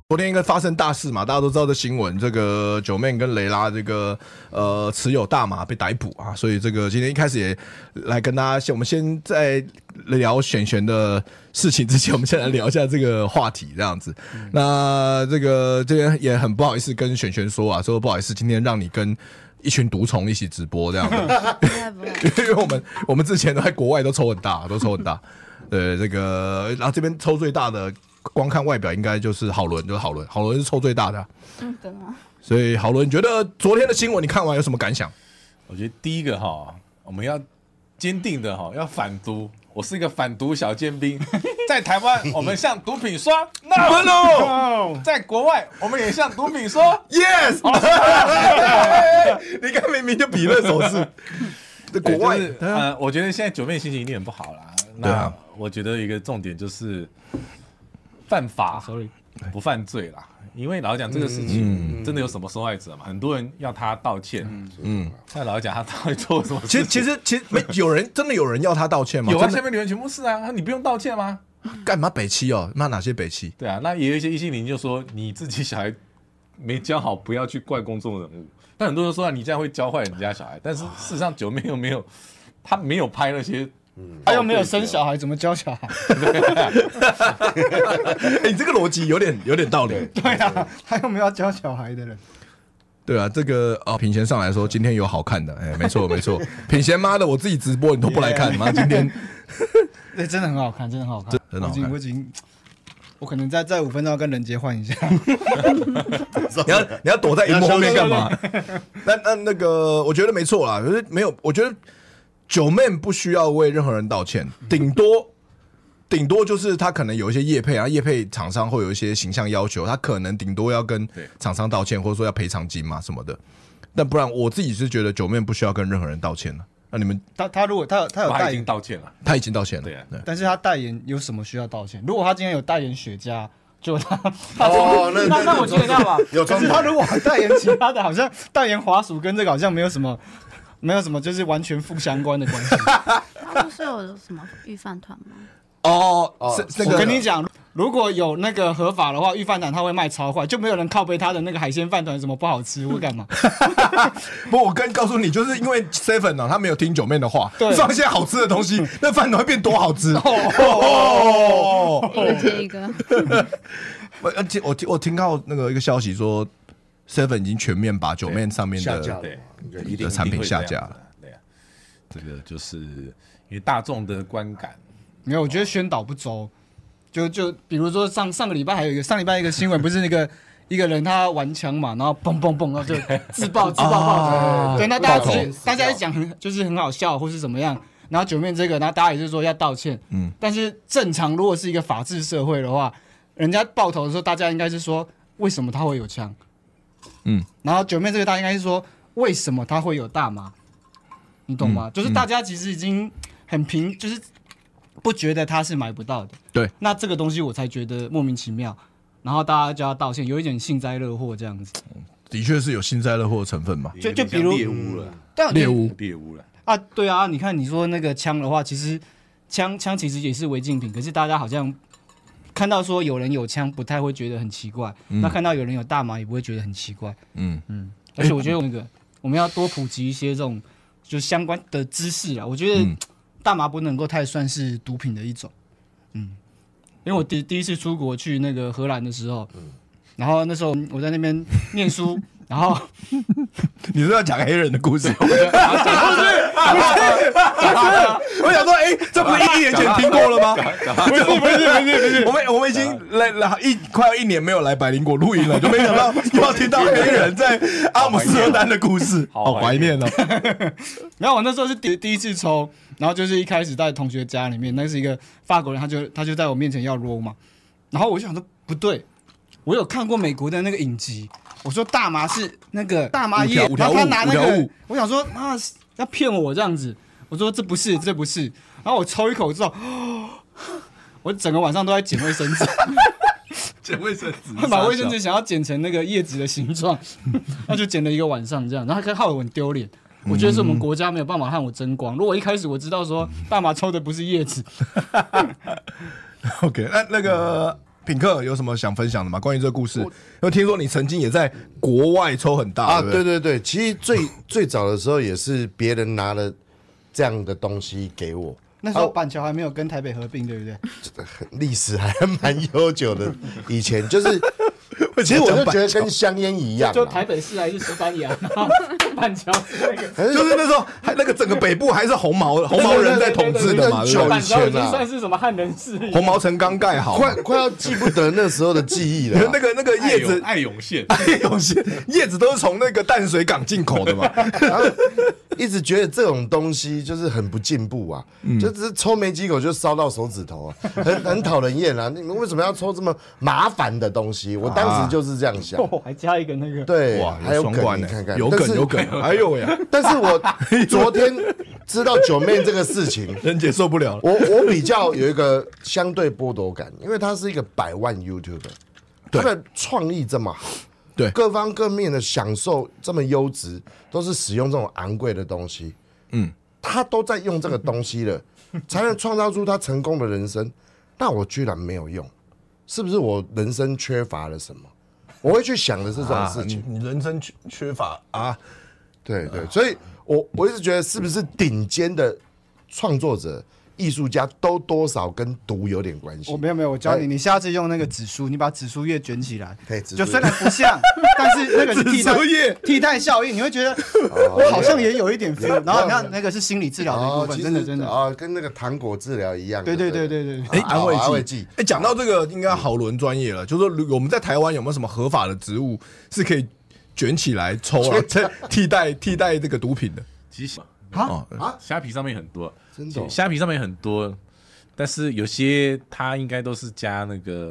昨天应该发生大事嘛，大家都知道的新闻，这个九妹跟雷拉这个持有大麻被逮捕啊，所以这个今天一开始也来跟大家我们先在聊璇的事情之前，我们先来聊一下这个话题这样子。那这边也很不好意思跟璇说啊，说不好意思，今天让你跟一群毒虫一起直播这样子，因为我们之前都在国外都抽很大，对这个，然后这边抽最大的。光看外表应该就是好伦是抽最大的、啊。 对啊。 所以好伦，你觉得昨天的新闻你看完有什么感想？ 我觉得第一个我们要坚定的要反毒。我是一个反毒小尖兵，在台湾我们向毒品说 no， 在国外我们也向毒品说 yes。你看明明就比勒手势。国外、 我觉得现在九妹心情一定很不好啦。那我觉得一个重点就是犯法不犯罪啦。因为老实讲这个事情真的有什么受害者嘛？很多人要他道歉。但老实讲他到底做了什么事情？ 其实真的有人要他道歉吗？ 有啊，下面留言全部是啊，你不用道歉吗？ 干嘛北七哦？那哪些北七？ 对啊，那也有一些异性邻就说你自己小孩没教好，不要去怪公众人物。但很多人说你这样会教坏人家小孩，但是事实上九妹又没有，他没有拍那些。 他又没有生小孩，怎么教小孩？ 你这个逻辑有点道理。 对啊，他又没有要教小孩的人。 对啊，这个品贤上来说今天有好看的，没错。品贤妈的，我自己直播你都不来看，妈今天， 对，真的很好看，真的很好看。我可能再5分钟要跟任杰换一下。 你要躲在荧幕后面干嘛？那个，我觉得没错啦，可是没有，我觉得。九妹不需要为任何人道歉，顶多就是他可能有一些业配啊，业配厂商会有一些形象要求，他可能顶多要跟厂商道歉，或者说要赔偿金嘛什么的。但不然，我自己是觉得九妹不需要跟任何人道歉了。那你们他如果他有代言， 已经道歉了， 他已经道歉了。 对啊， 但是他代言有什么需要道歉？如果他今天有代言雪茄，就那我觉得这样吧。可是他如果代言其他的，好像代言滑鼠跟这个好像没有什么，就是完全负相关的关系。 他不是有什么御饭团吗？ 我跟你讲，如果有那个合法的话，御饭团他会卖超快，就没有人靠背他的那个海鲜饭团什么不好吃或干嘛。 不，我告诉你，就是因为 Seven 他没有听九妹的话，放些好吃的东西，那饭团会变多好吃。 接一个。 我听到那个一个消息说。Seven 已经全面把九妹上面的产品下架了。 对啊，这个就是因为大众的观感。 没有，我觉得宣导不周。就比如说上个礼拜还有一个新闻，不是那个一个人他玩枪嘛，然后嘣嘣嘣，然后就自爆爆。对，那大家讲就是很好笑或是怎么样。然后九妹这个，然后大家也是说要道歉。但是正常如果是一个法治社会的话，人家爆头的时候，大家应该是说为什么他会有枪？然后九妹这个大家应该是说为什么他会有大麻，你懂吗？就是大家其实已经很就是不觉得他是买不到的。 对， 那这个东西我才觉得莫名其妙，然后大家就要道歉，有一点幸灾乐祸这样子。 的确是有幸灾乐祸的成分嘛， 就比如猎物了， 猎物了啊，对啊，你看你说那个枪的话，其实枪其实也是违禁品，可是大家好像。看到说有人有枪，不太会觉得很奇怪。那看到有人有大麻，也不会觉得很奇怪。而且我觉得我们要多普及一些这种就相关的知识啊。我觉得大麻不能够太算是毒品的一种。因为我第一次出国去那个荷兰的时候，然后那时候我在那边念书。然后你是要讲黑人的故事？不是，我想说，这不是1年前听过了吗？不是，我们已经快要1年没有来百灵果录音了，就没想到又要听到黑人在阿姆斯特丹的故事，好怀念哦。 然后我那时候是第一次抽，然后就是一开始在同学家里面，那是一个法国人，他就在我面前要 roll 嘛，然后我就想说不对，我有看过美国的那个影集。我说大麻是那个大麻叶，然后他拿那个，我想说啊，要骗我这样子。我说这不是，然后我抽一口之后，我整个晚上都在捡卫生纸， 捡卫生纸， 把卫生纸想要剪成那个叶子的形状，那就剪了一个晚上这样，然后他害我很丢脸。我觉得是我们国家没有办法和我争光。如果一开始我知道说大麻抽的不是叶子 ，OK， 那个。 品客有什么想分享的吗？关于这个故事，因为听说你曾经也在国外抽很大啊， 对，其实最早的时候也是别人拿了这样的东西给我。 那时候板桥还没有跟台北合并，对不对？ 历史还蛮悠久的，以前就是，其实我就觉得跟香烟一样， 就台北市还是石板牙，然后板桥是那个， 就是那时候还那个整个北部还是红毛人在统治的嘛， 板桥已经算是什么汉人市， 红毛城刚盖好， 快要记不得那时候的记忆了。 那个叶子爱永县叶子都是从那个淡水港进口的嘛， 然后一直觉得这种东西就是很不进步啊，就只是抽没几口就烧到手指头啊，很讨人厌啊！你们为什么要抽这么麻烦的东西？我当时就是这样想， 还加一个那个， 对， 哇， 还有梗， 双关你看看， 有梗，哎呦呀！ 但是我昨天知道九妹这个事情， 人姐受不了了。 我比较有一个相对剥夺感，因为他是一个100万 YouTuber， 他的创意这么好。 对， 各方各面的享受这么优质，都是使用这种昂贵的东西，他都在用这个东西了，才能创造出他成功的人生。那我居然没有用，是不是我人生缺乏了什么？我会去想的是这种事情。 你人生缺乏啊？ 对，所以我一直觉得，是不是顶尖的创作者、艺术家都多少跟毒有点关系？ 我没有，我教你，你下次用那个紫苏，你把紫苏叶卷起来，就虽然不像，但是那个是替代效应，你会觉得我好像也有一点 feel。然后你看那个是心理治疗的一部分，真的啊，跟那个糖果治疗一样。 对。 安慰剂。 讲到这个，应该好伦专业了，就是说我们在台湾有没有什么合法的植物是可以卷起来抽啊，替代这个毒品的？ 其实虾皮上面很多， 真的虾皮上面很多，但是有些它应该都是加那个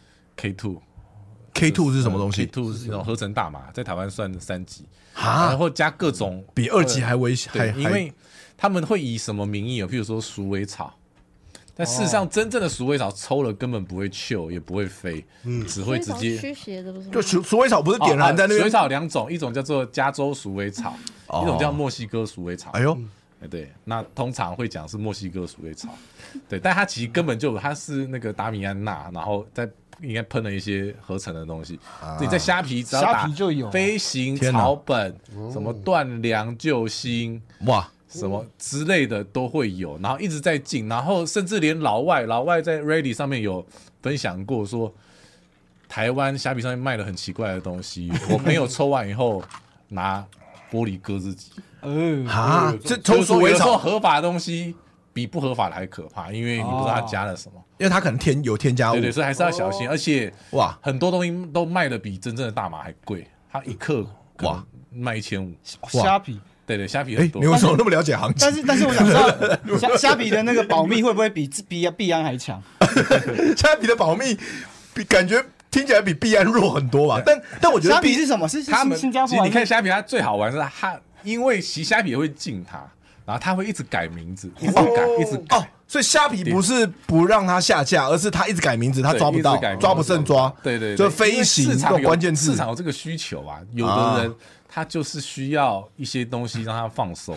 K2 是什么东西 ？K2 是一种合成大麻，在台湾算3级， 啊， 然后加各种比2级还危险， 因为他们会以什么名义？譬如说鼠尾草。但事实上，真正的鼠尾草抽了根本不会嗅，也不会飞，只会直接驱邪的，不是？ 就鼠尾草不是点燃在那边？ 鼠尾草2种，一种叫做加州鼠尾草，一种叫墨西哥鼠尾草。 哎呦， 对，那通常会讲是墨西哥鼠尾草，对，但它其实根本就它是那个达米安娜，然后再应该喷了一些合成的东西。你在虾皮只要打飞行草本，什么断粮救星，哇！什么之类的都会有，然后一直在进，然后甚至连老外在 Reddit 上面有分享过说，台湾虾皮上面卖了很奇怪的东西，我朋友抽完以后拿玻璃割自己。 这抽鼠尾草合法的东西比不合法的还可怕，因为你不知道它加了什么， 因为它可能有添加物， 对，所以还是要小心。而且很多东西都卖的比真正的大麻还贵，它1克卖1500。 虾皮。 对，虾皮很多。 你为什么那么了解行情？ 但是我想知道，虾皮的那个保密会不会比币安还强？ 虾皮的保密感觉听起来比币安弱很多吧？但我觉得虾皮是什么？是他们新加坡？ 你看虾皮，它最好玩是它，因为其实虾皮也会禁它，然后它会一直改名字，一直改。 所以虾皮不是不让它下架，而是它一直改名字，它抓不到，抓不胜抓。 对， 就飞行这种关键字， 市场有这个需求啊，有的人。他就是需要一些东西让他放松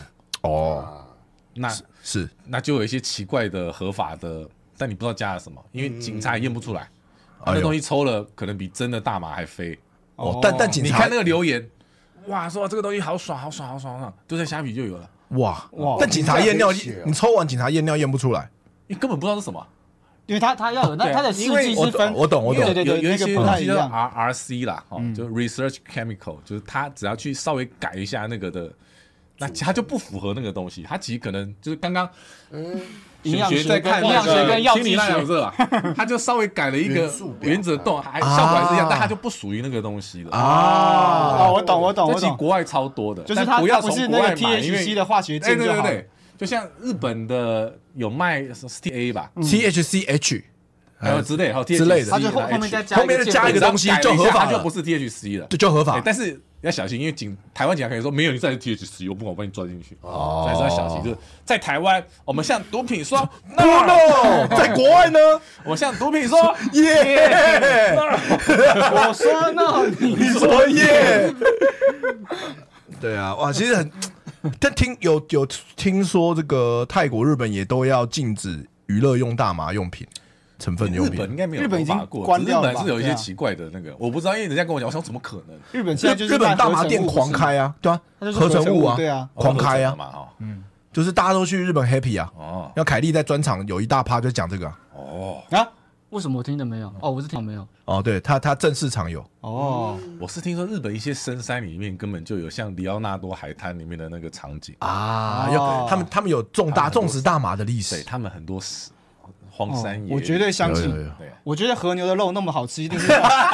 那就有一些奇怪的合法的，但你不知道加了什么，因为警察也验不出来，那东西抽了可能比真的大麻还飞。 但警察你看那个留言，哇，说这个东西好爽，就在虾皮就有了。 哇！但警察验尿，你抽完警察验尿验不出来， 你根本不知道是什么。 因为他要有他的试剂是分， 我懂， 对， 有一些东西叫 RC 啦，就 Research Chemical， 就是他只要去稍微改一下那个的，那他就不符合那个东西，他其实可能就是刚刚营养学在看那个心理那种啊，他就稍微改了一个原子动，还效果还是一样，但他就不属于那个东西了我懂， 这其实国外超多的， 就是他不是那个 THC 的化学键就好。 对。就像日本的有卖 THC 吧 ，THCH， 还有之类的， 它就后面再加一个东西就合法， 它就不是 THC 了， 就合法。 但是要小心，因为台湾警察可以说没有，你再是 THC， 我不管，我帮你抓进去。所以还是要小心。就是在台湾，我们向毒品说 no， 在国外呢， 我向毒品说耶， 我说 no， 你说耶。对啊，哇，其实很。但有听说这个泰国、日本也都要禁止娱乐用大麻用品， 成分用日本应品。 该没有日本已经合法过， 关掉了吧日本是有一些对啊奇怪的那个，我不知道，因为人家跟我讲，我想怎么可能？ 日本现在就是日本大麻店卖合成物狂开啊，对啊它就，是合成物啊， 对啊， 狂开啊， 嘛哈。 就是大家都去日本 happy 啊。 哦像凯莉在专场有一大趴就讲这个啊。 哦， 啊？为什么我听的没有？哦，我是听到没有。 哦，对他正市场有。 哦， 我是听说日本一些深山里面根本就有像里奥纳多海滩里面的那个场景， 啊， 哦他们有种植大麻的历对史。 他们很多荒山野， 我绝对相信有。 对， 我觉得和牛的肉那么好吃，一定是，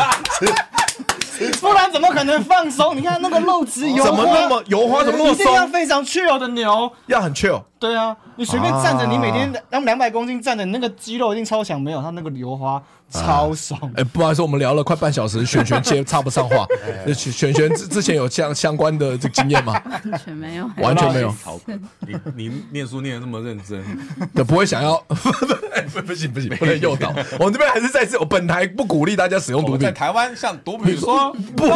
不然怎么可能放松？你看那个肉质油花， 怎么那么油花怎么那么一定要松？ 非常 chill 的牛。 要很 chill。 对啊，你随便站着， 啊你每天当200公斤站着，你那个肌肉一定超强。没有，它那个油花超爽。 哎，不好意思，我们聊了快半小时，璇接插不上话。璇之前有相关的这个经验吗？ 完全没有。 完全没有。 好，你念书念得这么认真， 对，不会想要。不行，不能诱导。我们这边还是再次，我本台不鼓励大家使用毒品我们在。台湾像毒品说不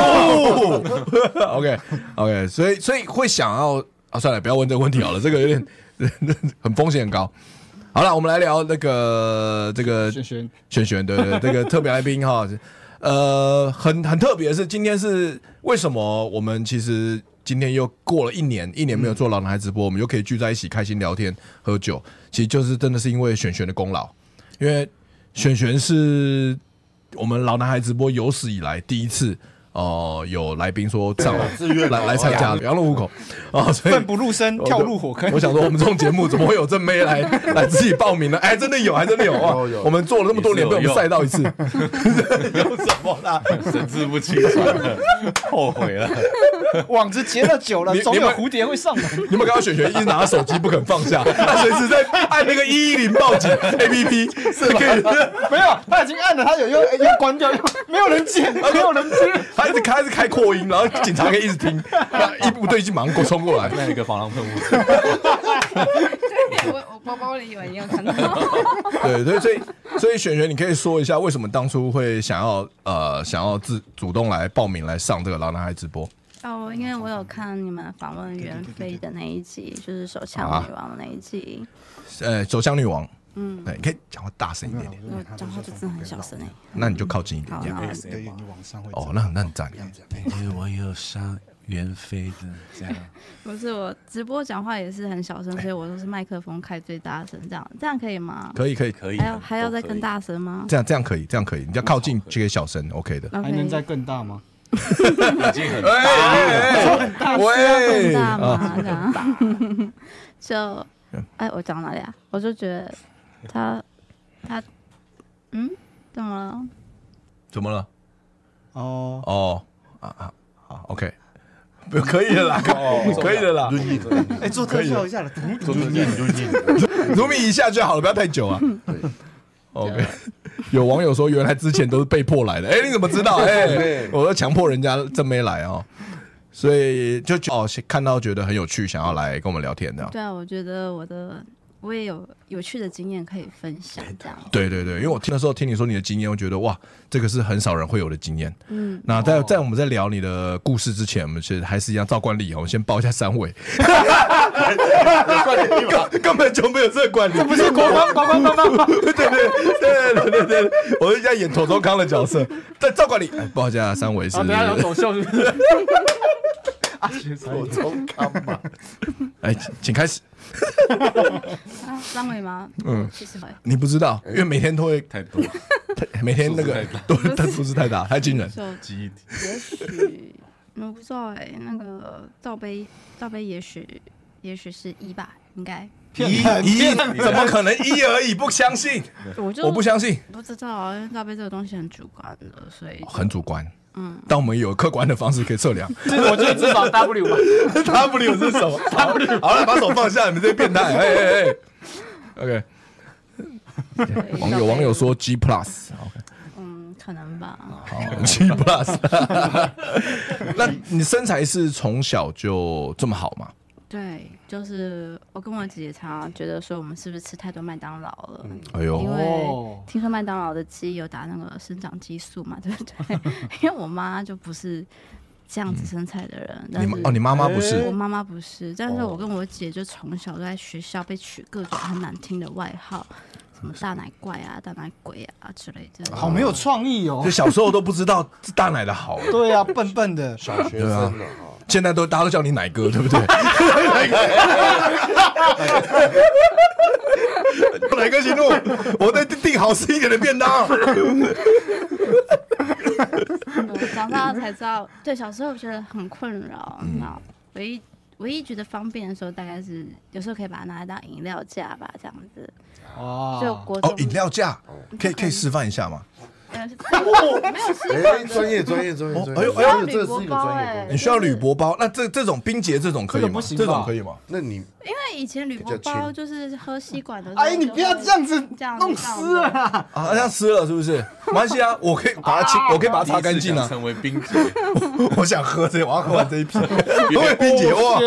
，OK，所以会想要啊，算了，不要问这个问题好了，这个有点很风险很高。好了，我们来聊这个璇，对，这个特别来宾哈，很特别的是，今天是为什么我们其实今天又过了一年没有做老男孩直播，我们又可以聚在一起开心聊天喝酒，其实就是真的是因为璇的功劳，因为璇是我们老男孩直播有史以来第一次。有来宾说上来参加羊入虎口所以奋不入深，跳入火坑。 我想说，我们这种节目怎么会有正妹来自己报名呢？哎，真的有，还真的有啊！我们做了那么多年，被我们赛到一次，有什么啦？ 神志不清传了，后悔了。 网子结了久了，总有蝴蝶会上门。 你有没有看到璇一直拿手机不肯放下？他随时在按那个110报警 APP， 是可以。 没有，他已经按了，他又关掉，没有人接，没有人接。 他一直开扩音，然后警察可以一直听，一不对劲马上冲过来。 那一个防狼喷雾， 我包包里有，你有看到？ 对，所以璇，你可以说一下为什么当初会想要主动来报名来上这个老男孩直播？ 哦，因为我有看你们访问袁飞的那一集，就是手枪女王的那一集。 手枪女王，对，你可以讲话大声一点点。 我讲话就真的很小声那你就靠近一点，这样。 对，你往上会。 那很赞。 我有上袁飞的这样。 不是，我直播讲话也是很小声，所以我都是麦克风开最大声，这样可以吗？ 可以。 还要再更大声吗？ 这样可以，你要靠近就可以小声 ，OK 的。 还能再更大吗？ 已经很大了， 更大吗？这样就我讲哪里啊？我就觉得他怎么了？ 哦， 好 ，OK， 可以的啦，可以的啦。 哎，做特效一下了， 如米一下就好了，不要太久啊。OK， 有网友说，原来之前都是被迫来的。哎，你怎么知道？我都强迫人家真没来哦。所以就看到觉得很有趣，想要来跟我们聊天的。 对啊，我觉得我也有趣的经验可以分享，这样。 对，因为我听你说你的经验，我觉得哇，这个是很少人会有的经验。那在我们在聊你的故事之前，我们其实还是一样照惯例，我们先报一下三位。根本就没有这个惯例，这不是国光。 对，我是在演妥中康的角色，在照惯例报一下三位是。 等下有走秀是不是？ 妥中康嘛。 请开始。 三位吗？70位。 你不知道，因为每天都会太多， 每天那个数字太大，太惊人。 记忆体。 也许我不知道那个罩杯也许是1吧，应该。 一怎么可能1而已？不相信，我不相信。 不知道，因为罩杯这个东西很主观的，所以很主观。但我们有客观的方式可以测量。 我觉得至少 W 吧。 W 是什么 ？W。好了，把手放下，你们这些变态。OK。网友说 G Plus。 可能吧。 好 G Plus。那你身材是从小就这么好吗？ 对，就是我跟我姐姐常常觉得说，我们是不是吃太多麦当劳了？ 哎呦， 因为听说麦当劳的鸡有打那个生长激素嘛，对不对？因为我妈就不是这样子身材的人。 你妈妈不是？ 我妈妈不是，但是我跟我姐就从小都在学校被取各种很难听的外号， 什么大奶怪啊、大奶鬼啊之类的。 好没有创意哦就。小时候都不知道大奶的好， 对啊，笨笨的。 小学生了哈。 现在大家都叫你奶哥，对不对？奶哥行路，我在订好吃一点的便当。 长大才知道，对，小时候觉得很困扰。那唯一觉得方便的时候，大概是有时候可以把它拿来当饮料架吧，这样子。就国中饮料架可以示范一下吗？ 没有示范的。 专业， 哎呦这是一个专业你需要铝箔包，那这种冰结这种可以吗？这种可以吗？ 那你因为以前铝箔包就是喝吸管的时候， 哎，你不要这样子弄湿了啦。 啊，这样湿了是不是？没关系啊，我可以把它清，我可以把它擦干净啊。 成为冰结， 我想喝这，我要喝完这一瓶，因为冰结哇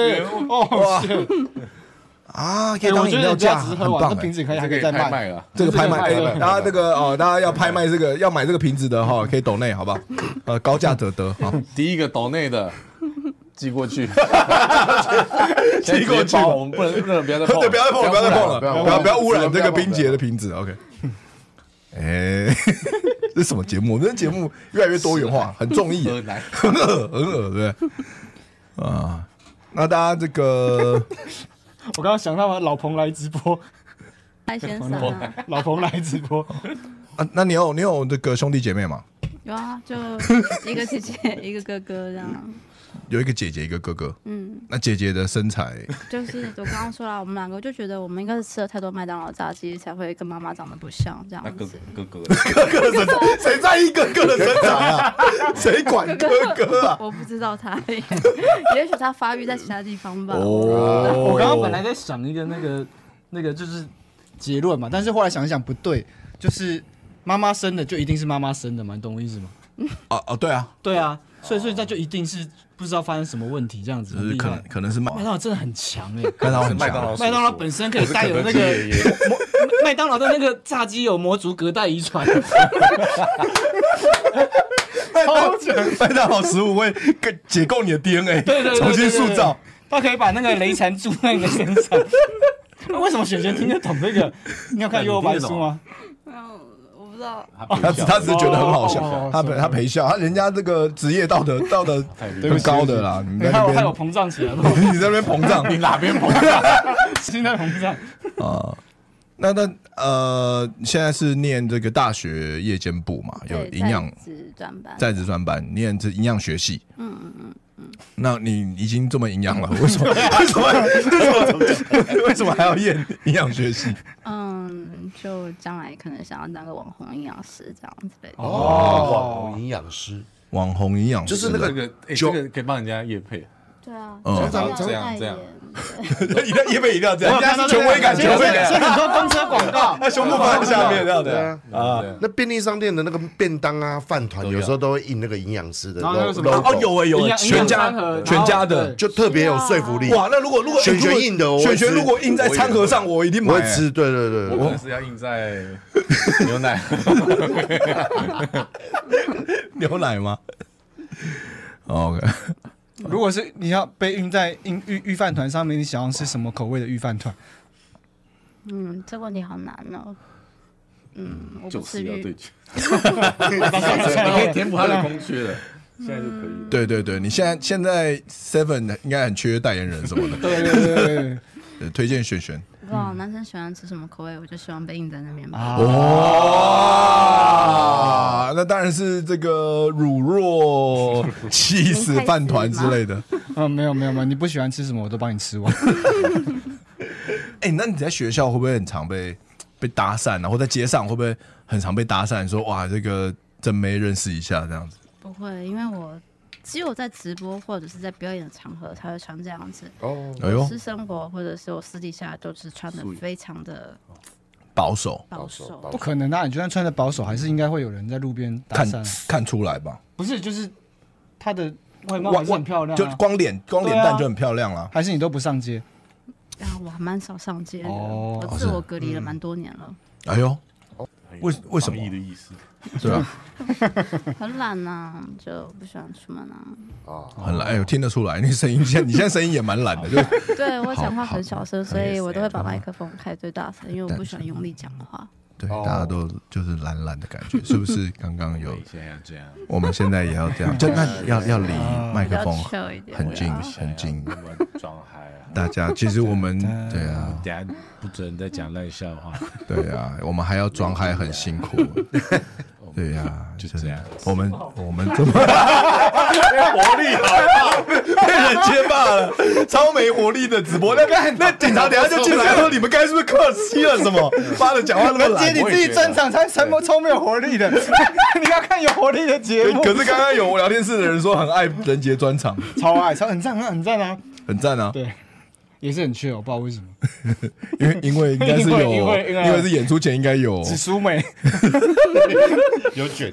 啊，可以当饮料架，很棒这瓶子可以还可以这再卖。 个拍卖了。 这个拍卖，大家这个大家要拍卖这个要买这个瓶子的哈，可以抖内好不好？高价者得好， 第一个抖内的寄过去， 寄过去， 我们不能不要再碰， 对，不要再碰了，不要再碰了，不要污染这个冰结的瓶。 瓶子。OK， 哎，这是什么节目？我们的节目越来越多元化，很中意，很恶，对不对？啊，那大家这个。 我刚刚想到老彭来直播， 赖先生啊， 老彭来直播啊，那你有这个兄弟姐妹吗？ 有啊，就一个姐姐一个哥哥这样。 有一个姐姐一个哥哥，那姐姐的身材就是我刚刚说了，我们两个就觉得我们应该是吃了太多麦当劳炸鸡，才会跟妈妈长得不像这样子。 哥哥的身材，谁在意哥哥的身材啊？谁管哥哥啊？ 我不知道他，也许他发育在其他地方吧。 我刚刚本来在想一个那个就是结论嘛，但是后来想一想不对，就是妈妈生的就一定是妈妈生的嘛，你懂我意思吗？ 对啊， 对啊，所以那就一定是不知道发生什么问题这样子， 就是可能是麦当劳真的很强哎， 麦当劳很强， 麦当劳本身可以带有那个麦当劳的那个炸鸡有魔族隔代遗传， 麦当劳食物会解构你的 DNA， 对， 重新塑造， 它可以把那个雷残注在你的身上。为什么璇璇听得懂这个？你有看《幽游白书》吗？ 我不知道， 他只是觉得很好笑，他陪笑，他人家这个职业道德很高的啦，你在那边还有膨胀起来， 你在那边膨胀， 你哪边膨胀？ 现在膨胀啊。那现在是念这个大学夜间部嘛，有营养在职专班，念这营养学系。那你已经这么营养了，为什么还要念营养学系？ 就将来可能想要当个网红营养师这样之类的。 网红营养师， 网红营养师就是那个这个可以帮人家业配。 对啊， 这样， 业配一定要这样，权威感，所以很多公车广告， 他胸部放在下面这样子啊。那便利商店的那个便当啊、饭团，有时候都会印那个营养师的 logo， 有全家的， 就特别有说服力。 哇，那如果选印的， 选如果印在餐盒上，我一定买。 我会吃，对， 我可能是要印在牛奶， 牛奶吗 ？OK。 如果是你要被印在御饭团上面，你想要吃什么口味的御饭团？ 这个问题好难哦。我不吃要对决，你可以填补他的空缺的，现在就可以了。 对，你现在 Seven 应该很缺代言人什么的。 对， 推荐璇璇。 不知道男生喜欢吃什么口味，我就希望被印在那边吧。 那当然是这个乳酪起司饭团之类的。 没有，你不喜欢吃什么我都帮你吃完。 那你在学校会不会很常被搭讪啊？或在街上会不会很常被搭讪？说哇，这个正妹认识一下这样子？ 不会，因为我只有在直播或者是在表演的场合才会穿这样子。私生活或者是我私底下都是穿的非常的保守。 不可能啊！你就算穿的保守，还是应该会有人在路边搭讪看出来吧？ 不是，就是他的外貌还是很漂亮， 就光脸蛋就很漂亮了。 还是你都不上街？ 我还蛮少上街的，我自我隔离了蛮多年了。 哎呦，为什么？ 防疫的意思， 对啊， 很懒呐，就不喜欢出门啊。 很懒，我听得出来，你现在声音也蛮懒的，就对我讲话很小声，所以我都会把麦克风开最大声，因为我不喜欢用力讲话。 对，大家都就是懒懒的感觉，是不是？刚刚有现在要这样， 我们现在也要这样，就那要离麦克风比较 chill 一点很近很近。 装嗨啊！ 大家其实我们对啊， 等下不准再讲烂笑话。 对啊，我们还要装嗨，很辛苦。对呀， 就这样。 我们这么活力好，被人揭骂了，超没活力的直播。那警察等下就进来说，你们刚才是不是客气了什么？妈的，讲话那么懒。 接你自己专场才超没有活力的，你要看有活力的节目。 可是刚刚有聊天室的人说很爱人杰专场， 超爱，很赞啊，很赞啊， 很赞啊。 对。也是很缺，我不知道为什么， 因为应该是有，因为是演出前应该有紫苏美， 有卷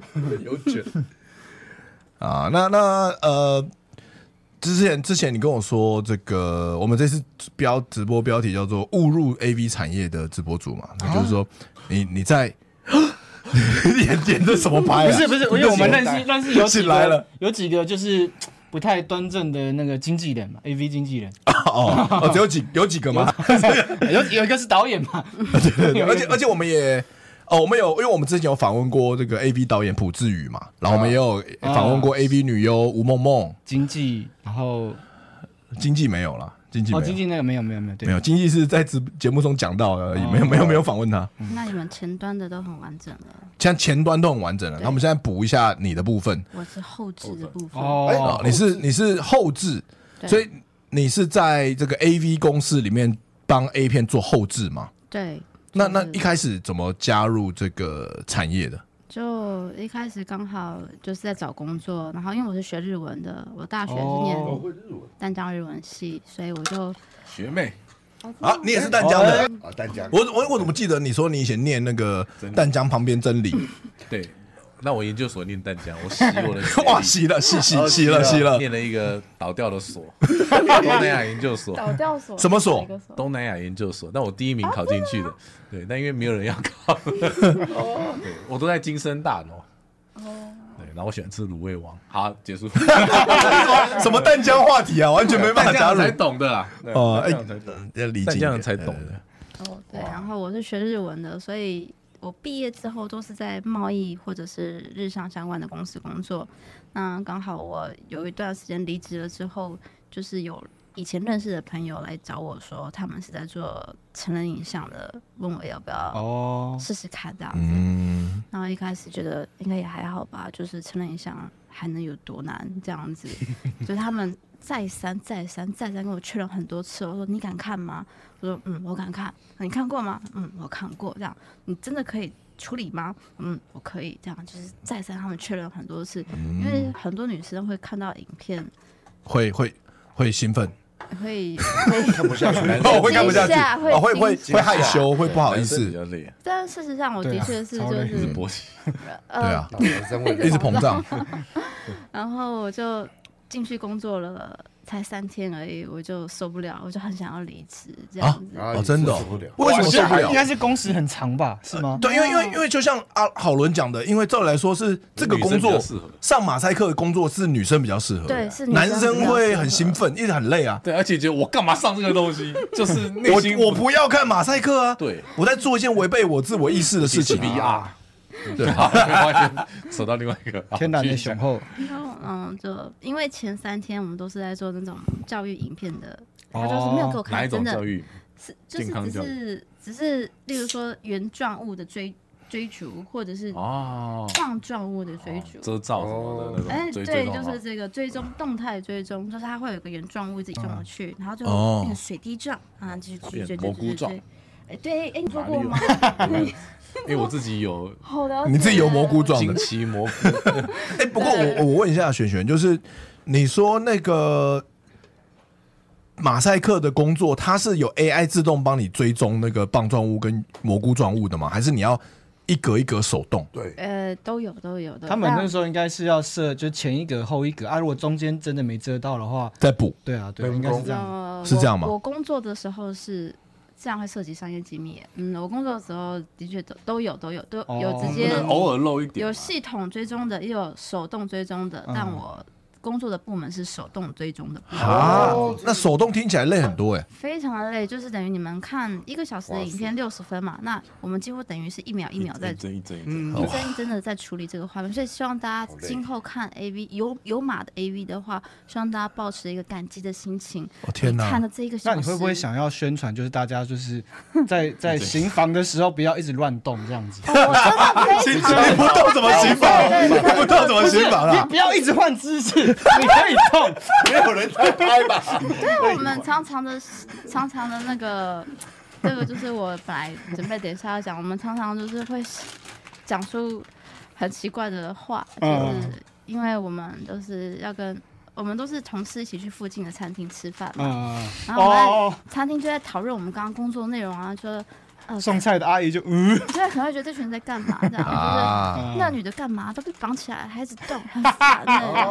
啊。那之前你跟我说这个，我们这次直播标题叫做误入 AV 产业的直播主嘛，那就是说你在演这什么牌？ 不是，因为我们认识有几个就是不太端正的那个经纪人嘛 ，AV 经纪人只有几个吗？ 有一个是导演嘛， 对，而且我们也我们有，因为我们之前有访问过这个 AV 导演朴智宇嘛，然后我们也有访问过 AV 女优吴梦梦， 经纪，然后经纪没有啦。经纪那个没有， 没有经纪是在节目中讲到的而已，没有访问他。 那你们前端的都很完整了， 现在前端都很完整了，那我们现在补一下你的部分。 我是后置的部分。 你是后置，所以你是在这个 AV 公司里面帮 A 片做后置吗？ 对。 那一开始怎么加入这个产业的？ 就一开始刚好就是在找工作，然后因为我是学日文的，我大学是念淡江日文系，所以我就学妹啊，你也是淡江的啊，淡江。 我怎么记得你说你以前念那个淡江旁边真理？ 对，那我研究所念淡江，我洗我的哇，洗了， 念了一个倒掉的所，东南亚研究所。 倒掉所什么所？ 东南亚研究所，但我第一名考进去的。对，但因为没有人要考，对，我都在金声大楼。对，然后我喜欢吃卤味王。好，结束。 什么淡江话题啊？完全没办法加入。 才懂的啦。淡江才懂的。 对，然后我是学日文的，所以我毕业之后都是在贸易或者是日商相关的公司工作。那刚好我有一段时间离职了之后，就是有以前认识的朋友来找我说，他们是在做成人影像的，问我要不要试试看这样子。然后一开始觉得应该也还好吧，就是成人影像还能有多难这样子。就是他们再三跟我确认很多次，我说你敢看吗？我说我敢看。你看过吗？我看过。这样你真的可以处理吗？我可以。这样就是再三他们确认很多次，因为很多女生会看到影片会兴奋。 会看不下去， 会看不下去，会害羞，会不好意思。 但事实上，我的确是就是勃起， 对啊，一直膨胀。 然后我就进去工作了，才3天而已，我就受不了，我就很想要离职这样子。 真的？为什么受不了？ 应该是工时很长吧？是吗？ 对，因为就像郝伦讲的，因为照理来说是这个工作上马赛克的工作是女生比较适合， 对，是男生会很兴奋，一直很累啊。 对，而且觉得我干嘛上这个东西？就是内心我不要看马赛克啊。 对， 我在做一件违背我自我意识的事情。 VR。对，完全扯到另外一个天然的雄厚。 然后就因为前3天我们都是在做那种教育影片的，他就是没有给我看真的教育， 就是只是例如说原状物的追逐，或者是状状物的追逐， 遮罩什么的那种。 对，就是这个追踪动态追踪，就是它会有个原状物自己跟我去，然后就那个水滴状啊，继续蘑菇状。 对，你做过吗？ 因为我自己有， 你自己有蘑菇状的惊奇蘑菇。 不过我问一下璇，就是你说那个马赛克的工作，它是有 AI 自动帮你追踪那个棒状物跟蘑菇状物的吗？还是你要一格一格手动？ 对， 都有。 他们那时候应该是要设，就前一格后一格啊。如果中间真的没遮到的话， 再补。 对啊，应该是这样。 是这样吗？ 我工作的时候是。这样会涉及商业机密。我工作的时候的确都有直接偶尔漏一点， 有系统追踪的，也有手动追踪的。但我工作的部门是手动追踪的部门。 那手动听起来累很多哎， 非常的累，就是等于你们看1个小时的影片60分嘛，那我们几乎等于是1秒1秒在一帧一帧的在处理这个画面，所以希望大家今后看 AV 有码的 AV 的话，希望大家抱持一个感激的心情。 天哪！ 看了这1个小时， 那你会不会想要宣传，就是大家就是在行房的时候不要一直乱动这样子？ 我真的非常你不动怎么行房？不动怎么行房啊？ 不要一直换姿势，你可以动， 没有人在拍吧？ 对，我们常常的那个，这个就是我本来准备等一下要讲，我们常常就是会讲出很奇怪的话，就是因为我们都是同事一起去附近的餐厅吃饭嘛，然后我们在餐厅就在讨论我们刚刚工作内容啊，就送菜的阿姨就现在可能会觉得这群人在干嘛这样，就是那女的干嘛都被绑起来还一直动，很烦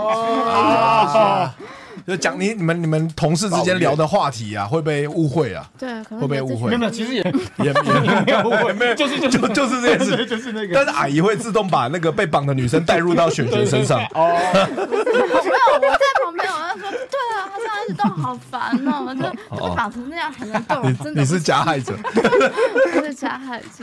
就讲你们同事之间聊的话题啊，会被误会啊？ 对，可能会被误会？ 没有，其实也没有误会，没有，就是这件事， 就是那个。 但是阿姨会自动把那个被绑的女生带入到璇身上。 没有，我在旁边，我就说对啊，他这样一直动好烦哦，我就被绑成那样还能动，真的你是加害者， 我是加害者。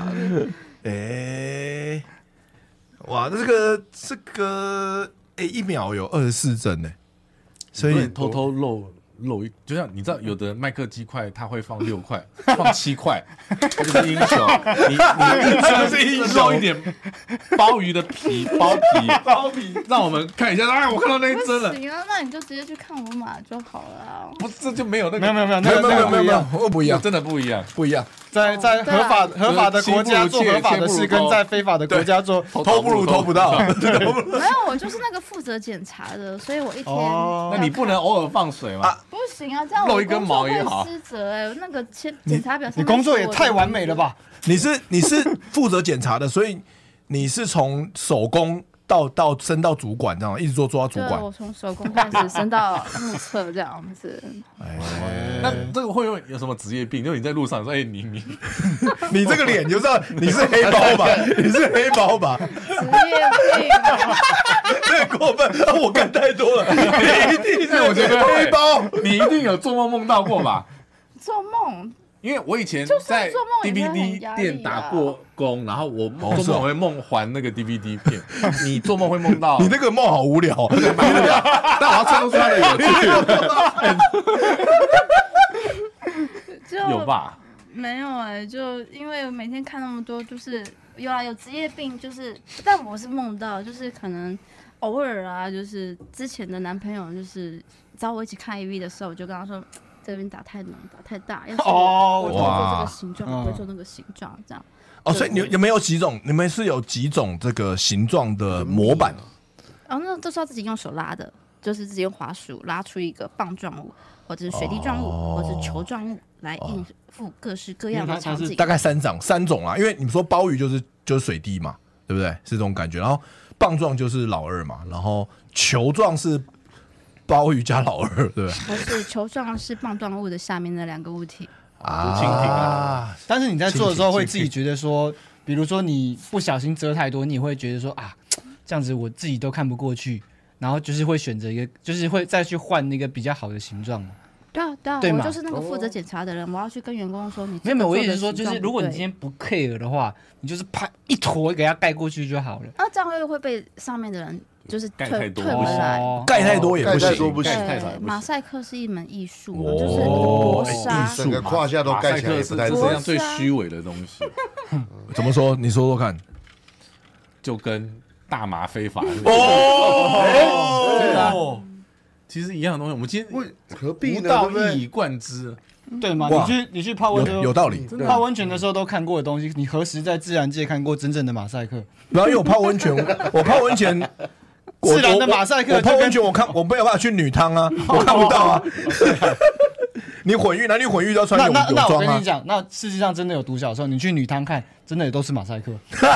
哇，这个1秒有24帧呢，所以偷偷漏一，就像你知道，有的麦克鸡块它会放6块，放7块，这就是英雄。你是英雄，漏一点鲍鱼的皮，包皮，让我们看一下。哎，我看到那一帧了。 行啊，那你就直接去看我码就好了。 不是，这就没有那个， 没有， 不一样， 真的不一样， 不一样。 在合法的国家做合法的事，跟在非法的国家做偷不如偷不到。 没有，我就是那个负责检查的，所以我一天。 那你不能偶尔放水吗？ 不行啊，这样漏一根毛也好。 失责那个检查表， 你工作也太完美了吧？ 你是负责检查的，所以你是从手工升到主管这样，一直做到主管。 我从手工开始升到目测这样子。 那这个会有什么职业病？就你在路上说， 你这个脸就知道你是黑包吧？你是黑包吧？ 职业病， 这个过分，我干太多了。你一定是我觉得黑包， 你一定有做梦梦到过吧？ 做梦。 因为我以前在 DVD 店打过工，然后我做梦会梦还那个 DVD 片。你做梦会梦到？ 你那个梦好无聊， 但我要衬托出它的有趣。有吧？ 没有就因为每天看那么多，就是有职业病，就是但我是梦到，就是可能偶尔啊，就是之前的男朋友就是找我一起看 AV 的时候，我就跟他说。这边打太浓，打太大，要是我做这个形状，我会做那个形状，这样。 所以你们有几种？你们是有几种这个形状的模板？ 那都是要自己用手拉的，就是自己用滑鼠拉出一个棒状物，或者是水滴状物，或者是球状物来应付各式各样的场景。 大概三种啦，因为你们说鲍鱼就是水滴嘛，对不对？是这种感觉。然后棒状就是老二嘛，然后球状是。鲍鱼加老二，对不对？ 不是，球状是棒状物的下面那2个物体蜻蜓啊。 但是你在做的时候会自己觉得说，比如说你不小心遮太多，你也会觉得说这样子我自己都看不过去，然后就是会选择一个，就是会再去换那个比较好的形状。 对，我就是那个负责检查的人，我要去跟员工说你。 没有，我意思是说，就是如果你今天不 care 的话，你就是拍一坨给它盖过去就好了。 这样会被上面的人。就是盖太多退回来， 盖太多也不行， 对，马赛克是一门艺术嘛，就是那个薄纱， 整个胯下都盖起来， 是世界上最虚伪的东西。 怎么说？你说说看。 就跟大麻非法其实一样的东西。我们今天何必呢？ 道一以贯之， 对吗？你去泡温泉有道理。 泡温泉的时候都看过的东西，你何时在自然界看过真正的马赛克？ 然后因为我泡温泉，自然的马赛克， 我泡温泉我没有办法去女汤啊，我看不到啊。你男女混浴都要穿泳装啊。 那我跟你讲，那世界上真的有独角兽，你去女汤看，真的也都是马赛克。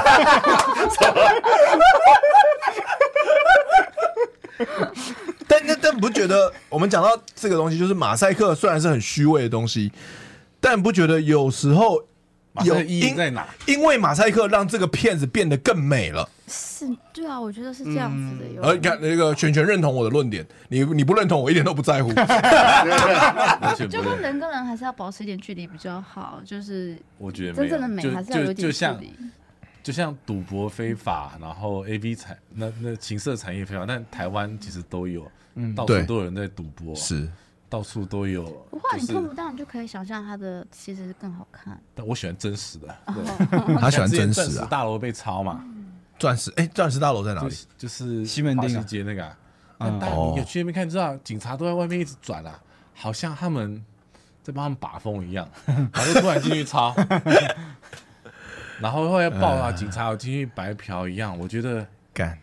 但不觉得我们讲到这个东西，就是马赛克虽然是很虚伪的东西，但不觉得有时候马赛克意义在哪？ 因为马赛克让这个片子变得更美了。 是，对啊，我觉得是这样子的。 你看那个全认同我的论点，你不认同，我一点都不在乎。 就跟人跟人还是要保持一点距离比较好，就是我觉得真正的美还是要有点距离。 就像赌博非法，然后 AV 那情色产业非法，但台湾其实都有，到处都有人在赌博， 是到处都有。 不过你看不到，你就可以想象它的其实更好看。 但我喜欢真实的， 他喜欢真实啊。 大楼被抄嘛， 钻石大楼在哪里？ 就是西门町街那个。但你有去那边看，知道警察都在外面一直转啊，好像他们在帮他们把风一样，然后就突然进去抄。然后后来报啊，警察有进去白嫖一样，我觉得干，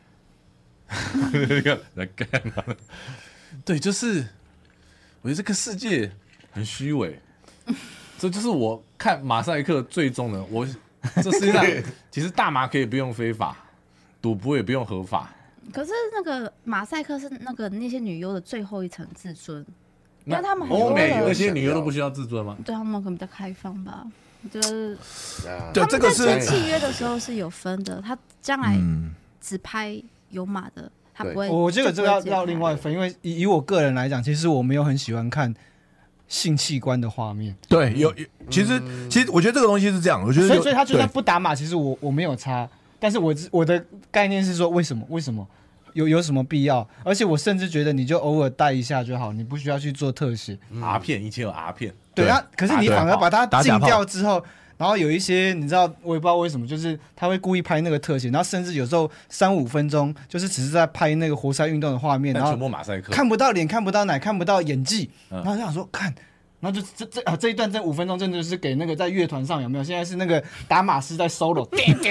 在干嘛？对，就是我觉得这个世界很虚伪，这就是我看马赛克最终的这世界上其实大麻可以不用非法，赌博也不用合法。 可是那个马赛克是那些女优的最后一层自尊，因为他们欧美那些女优都不需要自尊吗？ 对，他们可能比较开放吧。就是对，这个是签契约的时候是有分的，他将来只拍有码的，他不会。 我觉得这个要另外分，因为以我个人来讲，其实我没有很喜欢看性器官的画面。 对，其实我觉得这个东西是这样，我觉得所以他就算不打码，其实我没有差，但是我的概念是说，为什么？有什么必要？而且我甚至觉得你就偶尔带一下就好，你不需要去做特写。 R 片以前有 R 片， 对啊，可是你反而把它禁掉之后，然后有一些你知道，我也不知道为什么，就是他会故意拍那个特写，然后甚至有时候3-5分钟，就是只是在拍那个活塞运动的画面，然后全部马赛克， 看不到脸，看不到奶，看不到演技，然后就想说看。然后就这一段这5分钟真的是给那个在乐团上有没有？现在是那个打码师在 solo，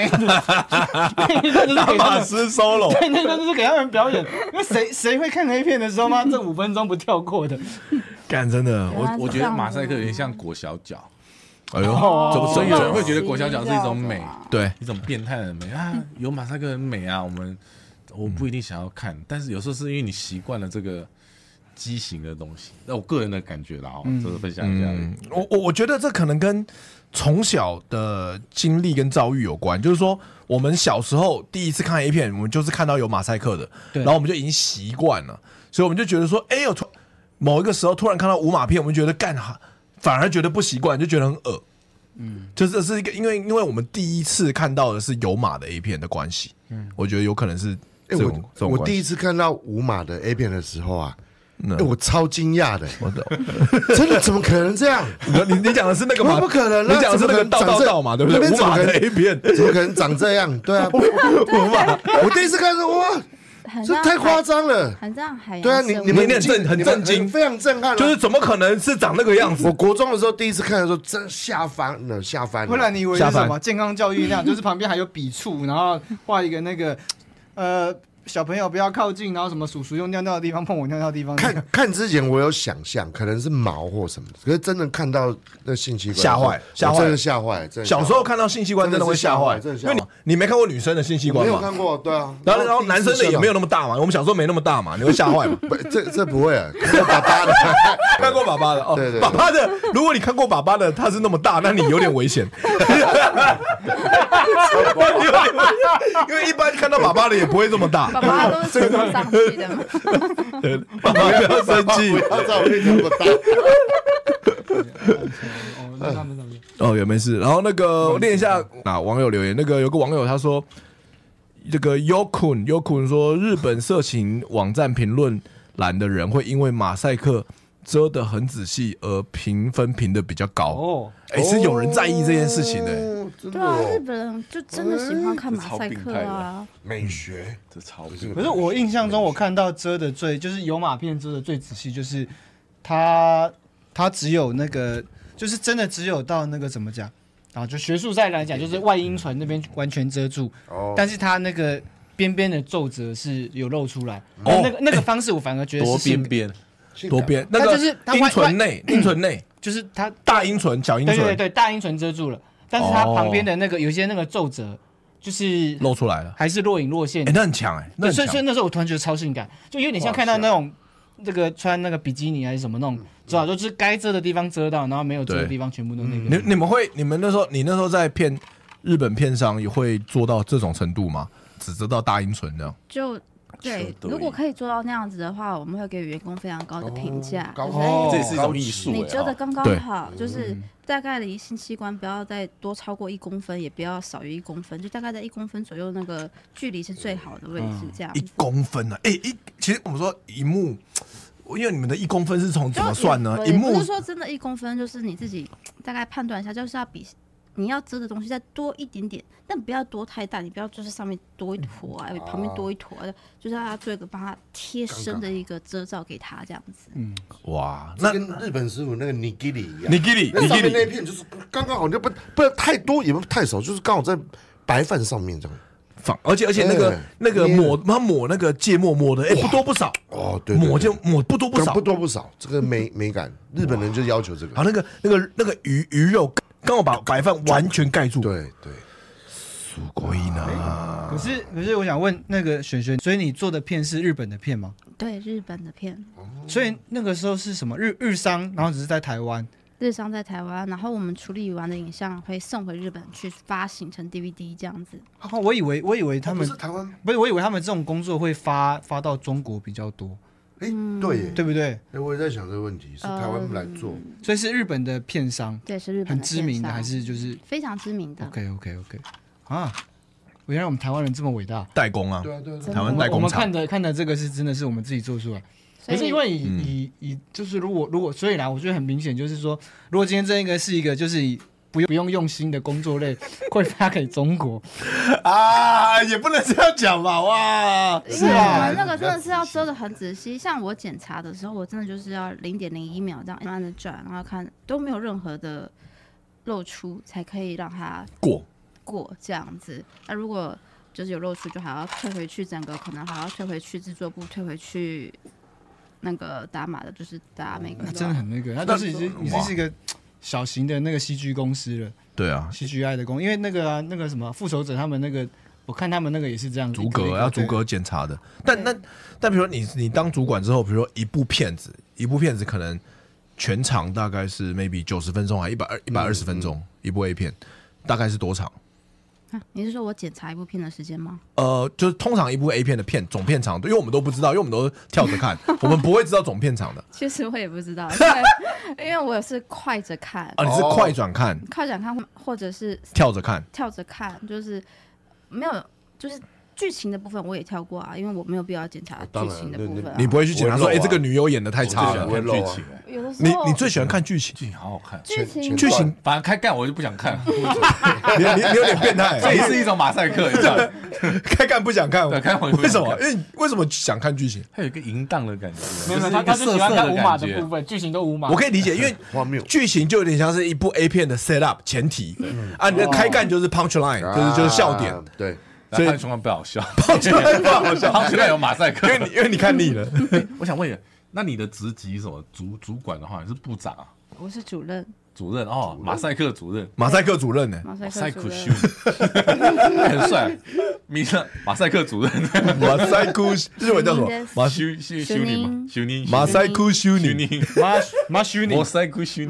打码师 solo， 对，那段就是给他们表演。因为谁会看 A 片的时候吗？这5分钟不跳过的。 干真的， 我觉得马赛克有点像裹小脚。 哎呦， 所以有人会觉得裹小脚是一种美， 对， 一种变态的美啊，有马赛克很美啊。我不一定想要看，但是有时候是因为你习惯了这个畸形的东西，那我个人的感觉啦，这个分享一下。 我觉得这可能跟从小的经历跟遭遇有关，就是说我们小时候第一次看 A 片，我们就是看到有马赛克的，然后我们就已经习惯了，所以我们就觉得说，有某一个时候突然看到无码片，我们觉得反而觉得不习惯，就觉得很恶。就是是一个因为我们第一次看到的是有码的 A 片的关系，我觉得有可能是这种我第一次看到无码的 A 片的时候啊。我超惊讶的，真的怎么可能这样？ 你讲的是那个吗？ 不可能， 你讲的是那个道嘛，对不对？无码的 A 片怎么可能长这样？对啊，我第一次看说哇，这太夸张了， 很像海洋。 对啊，你们很震惊， 非常震撼， 就是怎么可能是长那个样子？ 我国中的时候第一次看的时候，真吓翻了。 不然你以为是什么健康教育那样？就是旁边还有笔触，然后画一个那个小朋友不要靠近，然后什么叔叔用尿尿的地方碰我尿尿的地方。 看之前我有想象，可能是毛或什么的，可是真的看到那性器官吓坏， 真的吓坏。 小时候看到性器官真的会吓坏，因为你没看过女生的性器官嘛？没有看过，对啊。 然后男生的也没有那么大嘛，我们小时候没那么大嘛，你会吓坏吗？ 这不会啊，看过爸爸的， 看过爸爸的哦， 对， 爸爸的。如果你看过爸爸的，他是那么大，那你有点危险。因为一般看到爸爸的也不会这么大。 爸爸都是这么上气的吗？ 爸爸不要生气， 不要在我面前这么大。也没事。然后那个念一下网友留言，那个有个网友他说，这个 Yokun 说，日本色情网站评论栏的人会因为马赛克遮得很仔细而评分评的比较高。是有人在意这件事情的。 对啊，日本人就真的喜欢看马赛克啊， 美学， 这超。 可是我印象中，我看到遮的就是有码片遮的最仔细，就是它只有那个，就是真的只有到那个怎么讲啊？就学术上来讲，就是外阴唇那边完全遮住，但是它那个边边的皱褶是有露出来。那个方式我反而觉得是多边，那个就是阴唇内， 就是它大阴唇、小阴唇， 对，大阴唇遮住了。但是它旁边的那个有些那个皱褶，就是露出来了， 还是若隐若现。 那很强所以那时候我突然觉得超性感，就有点像看到那种这个穿那个比基尼还是什么那种，知道就是该遮的地方遮到，然后没有遮的地方全部都那个。 你那时候在骗日本片商也会做到这种程度吗？只遮到大阴唇这样？ 就对，如果可以做到那样子的话，我们会给员工非常高的评价。 这也是一种艺术。 你遮的刚刚好，就是大概离性器官不要再多超过1公分，也不要少于1公分，就大概在1公分左右那个距离是最好的位置，这样。 1公分啊！其实我们说荧幕，因为你们的1公分是从怎么算呢？荧幕不是说真的1公分，就是你自己大概判断一下，就是要比你要遮的东西再多一点点，但不要多太大，你不要就是上面多一坨啊，旁边多一坨，就是要做一个帮他贴身的一个遮罩给他这样子。 哇，那跟日本师傅那个尼基里一样， 尼基里上面那一片就是刚刚好，就不太多也不太少，就是刚好在白饭上面这样。 而且那个抹那个芥末抹的不多不少哦，对， 抹不多不少， 这个美感，日本人就要求这个。 好，那个鱼肉刚好把白饭完全盖住。 对， すごいな。 可是我想问那个璇璇，所以你做的片是日本的片吗？ 对，日本的片。 所以那个时候是什么日商，然后只是在台湾。 日商在台湾，然后我们处理完的影像会送回日本去发行成 DVD 这样子。 我以为他们不是台湾， 不是，我以为他们这种工作会发到中国比较多。 对， 对不对？ 我也在想这个问题，是台湾来做， 所以是日本的片商， 对，是日本的很知名的，还是就是非常知名的。 OK 啊，原来我们台湾人这么伟大， 代工啊， 对， 台湾代工厂。 我们看的这个是真的是我们自己做出来。可是因为以就是如果所以啦，我觉得很明显就是说，如果今天这个是一个就是不用用心的工作类，会发给中国啊，也不能这样讲吧，哇， 是啊，我们那个真的是要遮得很仔细。像我检查的时候，我真的就是要0.01秒这样慢慢的转，然后看都没有任何的露出，才可以让它过这样子。那如果就是有露出，就还要退回去，整个可能还要退回去制作部，退回去那个打码的，就是打每个。 真的很那个，那都是已经是一个小型的那个戏剧公司了。 对啊 ，CGI 的因为那个什么复仇者他们那个，我看他们那个也是这样， 逐格检查的。但比如说你当主管之后，比如说一部片子可能全长大概是 maybe 90分钟还120分钟，一部 A 片大概是多长？ 你是说我检查一部片的时间吗？ 就是通常一部 A 片的总片长度，因为我们都不知道，因为我们都跳着看，我们不会知道总片长的。 其实我也不知道，因为我是快着看。 你是快转看或者是跳着看， 就是没有，就是剧情的部分我也跳过啊，因为我没有必要检查剧情的部分。 你不会去检查说，这个女优演的太差了。 剧情， 有的时候你最喜欢看剧情？ 剧情好好看， 剧情反正开干我就不想看。 你有点变态， 这也是一种马赛克，你知道？ 开干不想看，为什么？因为为什么想看剧情？ 它有一个淫荡的感觉， 没有，他就喜欢看无码的部分，剧情都无码。 我可以理解，因为剧情就有点像是一部 A 片的 set up 前提啊，你的开干就是 punch line，就是笑点， 对。 所以punch line不好笑 ，punch line 不好笑 ，punch line有马赛克， 因为你看腻了。 我想问一下，那你的职级什么主管的话，你是部长啊？ 我是主任哦，马赛克主任呢？ 马赛克修，很帅，马赛克主任， 马赛克日文叫什么？ 马修尼， 马赛克修尼， 马修尼， 马赛克修尼，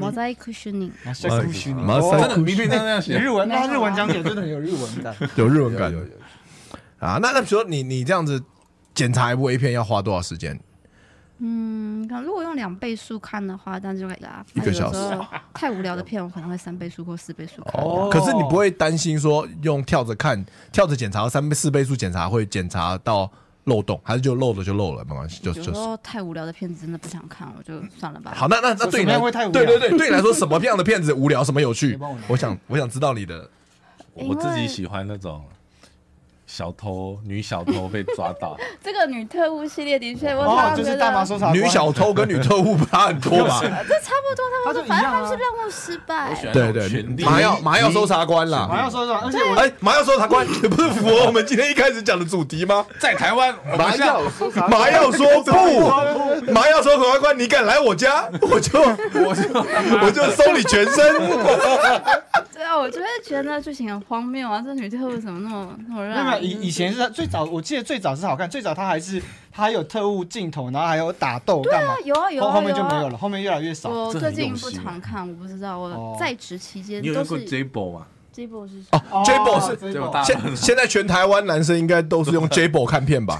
真的明明这样写日文，日文讲解真的很有日文感， 有日文感啊。那比如说你这样子检查一部 A 片要花多少时间？ 可能如果用2倍速看的话，但就可以 1个小时。 太无聊的片，我可能会3倍速或4倍速看。 可是你不会担心说用跳着检查3倍4倍速检查会检查到漏洞，还是就漏了就漏了，没关系。 有时候太无聊的片子真的不想看，我就算了吧。 好，那对你对你来说什么样的片子无聊，什么有趣？我想知道你的。 我自己喜欢那种。女小偷被抓到， 这个女特务系列的确， 就是大麻搜查官。 女小偷跟女特务差很多吧？ 这差不多，反正他们是任务失败。 对，麻药搜查官啦， 麻药搜查官， 麻药搜查官不是符合我们今天一开始讲的主题吗？ 在台湾， 麻药说不，麻药搜查官，你敢来我家，我就搜你全身。 对啊，我就会觉得剧情很荒谬啊！这女特务怎么那么让人看以前是最早，我记得最早是好看，最早它还有特务镜头，然后还有打斗干嘛？ 有啊， 后面就没有了，后面越来越少。 我最近不常看，我不知道，我在职期间你有用过 J-Ball 吗 ？J-Ball 是 J-Ball 是现在全台湾男生应该都是用 J-Ball 看片吧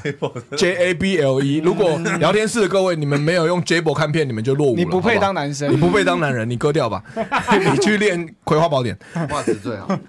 ？JABLE。如果聊天室的各位你们没有用 J-Ball 看片，你们就落伍了。 你不配当男生， 你不配当男人，你割掉吧。你去练《葵花宝典》， 画质最好。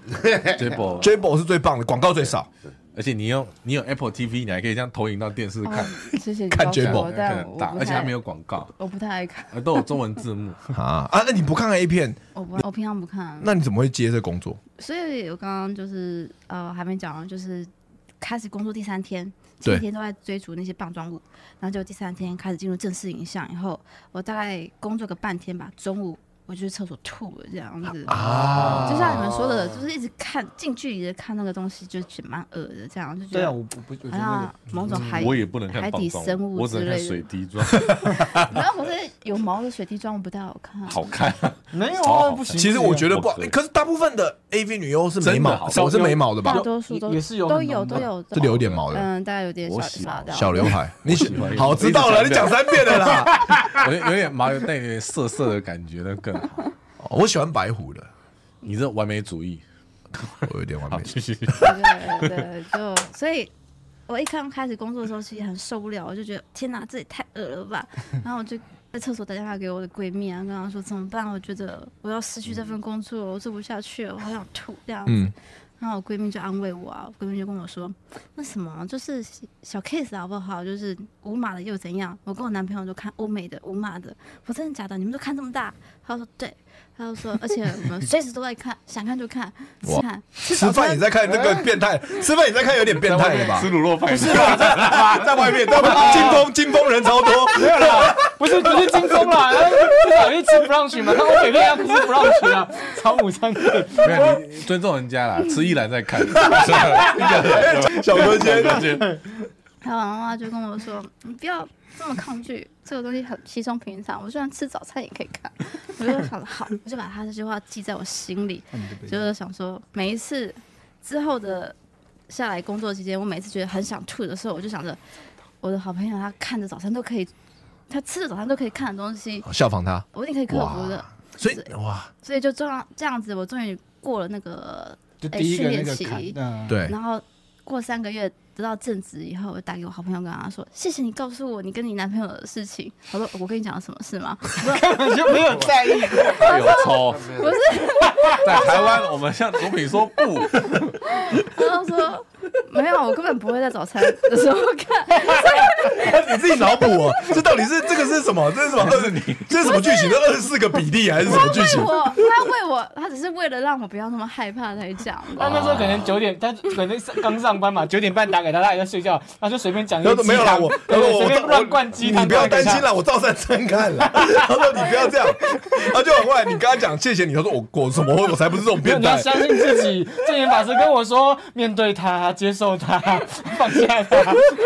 J-Ball 是最棒的，广告最少。 而且你有 Apple TV， 你还可以这样投影到电视看， 谢谢你看 J-Ball， 但而且它没有广告， 我不太爱看， 都有中文字幕那你不看 A 片？ 我平常不看。 那你怎么会接这工作？ 所以我刚刚就是还没讲完，就是开始工作第3天，前1天都在追逐那些棒状物，然后就第3天开始进入正式影像以后，我大概工作个半天吧，中午我就去厕所吐了这样子就像你们说的，就是一直看近距离的看那个东西，就觉得蛮恶的，这样就觉得对啊，我觉得某种我也不能看海底生物我只能看之类的水滴状。 然后可是有毛的水滴状不太好看， 好看没有啊，不行。 其实我觉得不好，可是大部分的 AV 女优是没毛，少是没毛的吧？ 大多数也是有都有， 是留一点毛的， 大概有点小刘海。你好知道了，你讲3遍了啦。 有点毛，有点涩涩的感觉，那更好。 我喜欢白虎的， 你这完美主义， 我有点完美。 对，就所以，我一刚开始工作的时候，其实很受不了，我就觉得天哪，这也太恶了吧！然后我就在厕所打电话给我的闺蜜啊，跟她说怎么办？我觉得我要失去这份工作，我做不下去了，我好想吐这样子。然后我闺蜜就安慰我啊，我闺蜜就跟我说，那什么就是小 case 好不好？就是无码的又怎样？我跟我男朋友都看欧美的无码的，我真的假的？你们都看这么大？他说对。他就说，而且我们随时都在看，想看就看， 吃饭也在看，那个变态，吃饭也在看，有点变态了吧？ 吃卤肉饭不是吧？在外面，金风人超多， 没有啦，不是金风啦，至少一吃不让取嘛，他欧美片不是不让取啊，炒午餐店。 没有，你尊重人家啦，吃一兰在看， 小哥间。 然后我妈妈就跟我说，你不要这么抗拒，这个东西很稀松平常，我虽然吃早餐也可以看。我就想好，我就把他这句话记在我心里，就是想说每一次之后的下来工作期间，我每次觉得很想吐的时候，我就想着我的好朋友他看着早餐都可以，他吃着早餐都可以看的东西， 效仿他， 我一定可以克服的。所以就这样子，我终于过了那个训练期， 对， 然后过3个月。得到正职以后，我打给我好朋友，跟他说：“谢谢你告诉我你跟你男朋友的事情。”他说：“我跟你讲了什么事吗？” 根本就没有在意过。 有错， 不是在台湾，我们向毒品说不。 他说：“没有，我根本不会在早餐的时候看。” 你自己脑补哦，这到底是这个是什么？这是什么？20这是什么剧情？这24个比例还是什么剧情？ 他为我，他只是为了让我不要那么害怕才讲。 那时候可能9点，他可能刚上班嘛，9点半打给他，他还在睡觉，他就随便讲一个。 没有啦，我随便乱灌鸡汤。 你不要担心啦，我照3看了。他说你不要这样，他就后来你跟他讲谢谢你，他说我什么我才不是这种变态。 你要相信自己。正言法师跟我说，面对他，接受他，放下他。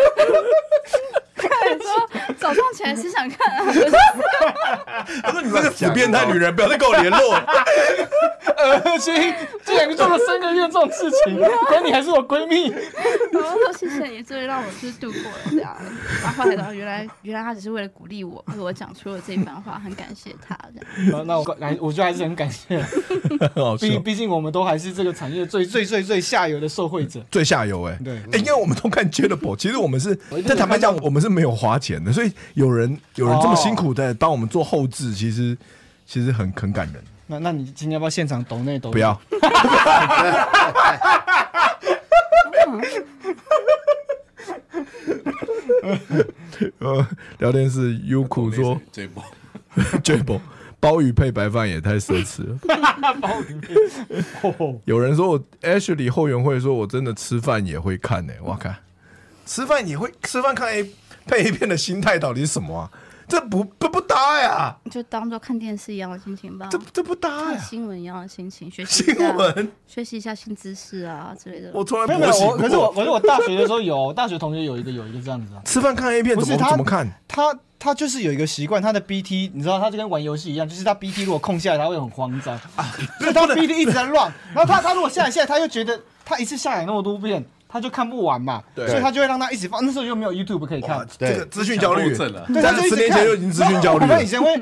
你说早上起来是想看啊？ 他说你这个死变态女人，不要再跟我联络。 恶心！竟然做了3个月这种事情，管你还是我闺蜜。 然后说谢谢你，终于让我就是度过了这样。然后后来到原来他只是为了鼓励我，为我讲出了这番话，很感谢他这样。 那我觉得还是很感谢。毕竟我们都还是这个产业最下游的受惠者， 最下游对， 因为我们都看 J-Ball， 其实我们是在坦白讲，我们是没有花钱的，所以有人这么辛苦的帮我们做后制，其实很感人。 那你今天要不要现场抖内？ 不要。聊天室 Yuku 说 J-Ball 鲍鱼配白饭也太奢侈了。 鲍鱼有人说我 Ashley 后援会说我真的吃饭也会看呢，我看吃饭看配 A 片的心态到底是什么啊？这不搭呀！ 就当做看电视一样的心情吧。 这不搭呀！ 看新闻一样的心情，学习一下新知识啊之类的。 我从来没有，可是我大学的时候有，大学同学有一个这样子啊。 吃饭看 A 片怎么看？ 他就是有一个习惯，他的 BT 你知道，他就跟玩游戏一样，就是他 BT 如果空下来，他会很慌张啊，所以他 BT 一直在乱。然后他如果下来，他又觉得他一次下来那么多遍。 他就看不完嘛，所以他就会让他一直放。那时候又没有 YouTube 可以看， 这个资讯焦虑， 对， 他10年前就已经资讯焦虑了。 我们以前会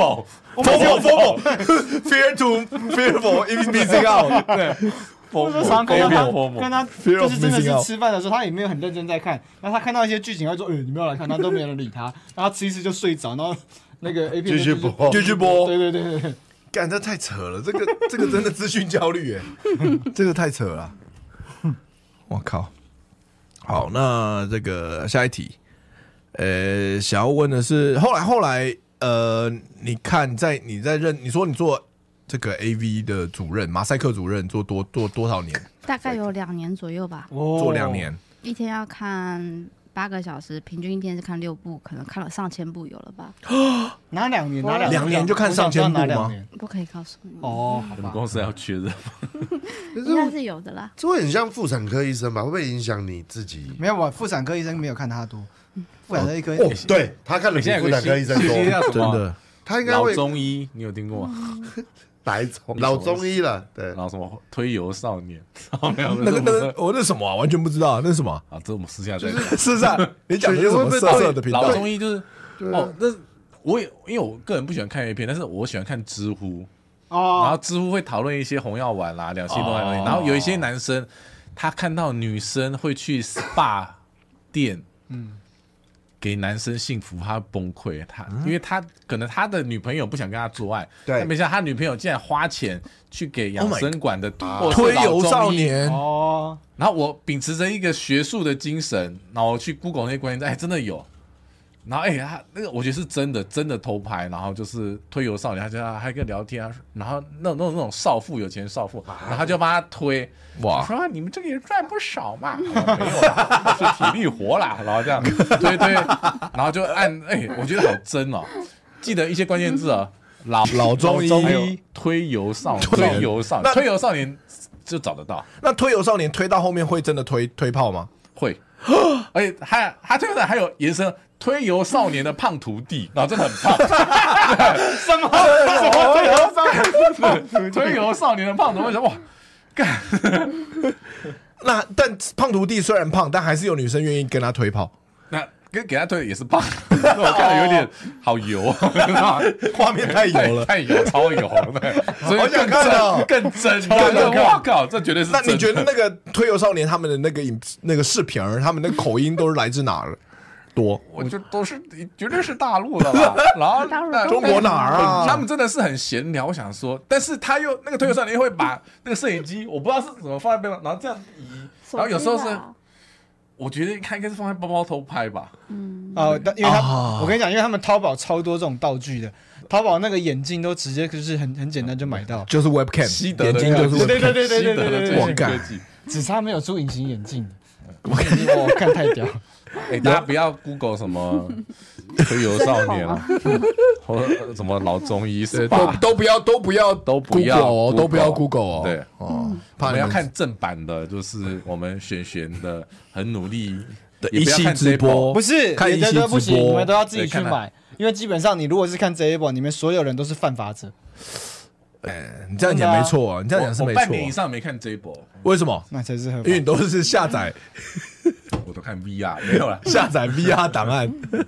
FOMO fear to fearful if missing out， 对。 我就常看他就是真的是吃饭的时候，他也没有很认真在看。然后他看到一些剧情，他说：“你不要来看。”他都没有人理他。然后吃一次就睡着，然后那个 A 片继续播， 继续播。 对， 干，这太扯了，这个真的资讯焦虑这个太扯了。我靠！好，那这个下一题，想要问的是，后来，你看你说你做这个 AV 的主任，马赛克主任做多少年？ 大概有2年左右吧。 做2年， 一天要看8个小时，平均一天是看6部，可能看了上千部有了吧？ 哪2年？哪 2年就看上千部吗？ 不可以告诉你。 哦，好吧。 我们公司要缺人， 应该是有的啦。 这会很像妇产科医生吧？会不会影响你自己？ 没有吧，妇产科医生没有看他多，妇产科医生对他看的比妇产科医生多， 真的。 他应该会老中医，你有听过吗？ 老中医了，对， 然后什么推油少年，没有那那什么啊，完全不知道，那是什么啊？这我们私下再讲。是啊，你讲的是什么色色的频道？ 老中医就是那因为我个人不喜欢看 A 片，但是我喜欢看知乎然后知乎会讨论一些红药丸啦、两性动态东西，然后有一些男生他看到女生会去 SPA 店，给男生幸福，他崩溃。因为他可能他的女朋友不想跟他做爱，但没想到他女朋友竟然花钱去给养生馆的推油少年然后我秉持着一个学术的精神，然后去 Google 那些关键字，真的有。然后他那个我觉得是真的偷拍，然后就是推油少年，他还跟聊天然后那种少妇有钱少妇，然后他就帮他推，哇，说你们这个也赚不少嘛，没有啦，是体力活啦，然后这样推，然后就按我觉得好真哦，记得一些关键字哦， 老中医推油少年就找得到。 那推油少年推到后面会真的推炮吗？ 会。而且他推的还有延伸推油少年的胖徒弟，然后真的很胖。 什么推油少年的胖徒弟，哇，干！ 但胖徒弟虽然胖，但还是有女生愿意跟他推炮。 那给他推的也是胖，我看有点好油， 画面太油了， 太油，超油，所以好想看哦， 更真。我靠，这绝对是。 那你觉得那个推油少年他们的那个视频，他们的口音都是来自哪儿？多？ 我觉得都是绝对是大陆的吧。然后中国哪儿啊？ 他们真的是很闲聊。我想说，但是他又那个推油少年会把那个摄影机，我不知道是怎么放在背包，然后这样移，然后有时候是。我觉得他应该是放在包包偷拍吧。 因为我跟你讲，因为他们淘宝超多这种道具的，淘宝那个眼镜都直接就是很简单就买到， 就是 webcam， 眼镜就是 webcam， 对， 我干， 只差没有出隐形眼镜的。我看太屌。 大家不要 Google 什么推油少年啊，或者什么老中医， 都不要 Google 哦。 对我们要看正版的，就是我们璇的很努力的一期直播， 不是看一期直播不行，你们都要自己去买，因为基本上你如果是看这一波，你们所有人都是犯法者。 你这样讲没错，你这样讲是没错。 我半年以上没看这一波， 为什么？ 那才是合法， 因为你都是下载， 我都看 VR， 没有啦， 下载 VR 档案。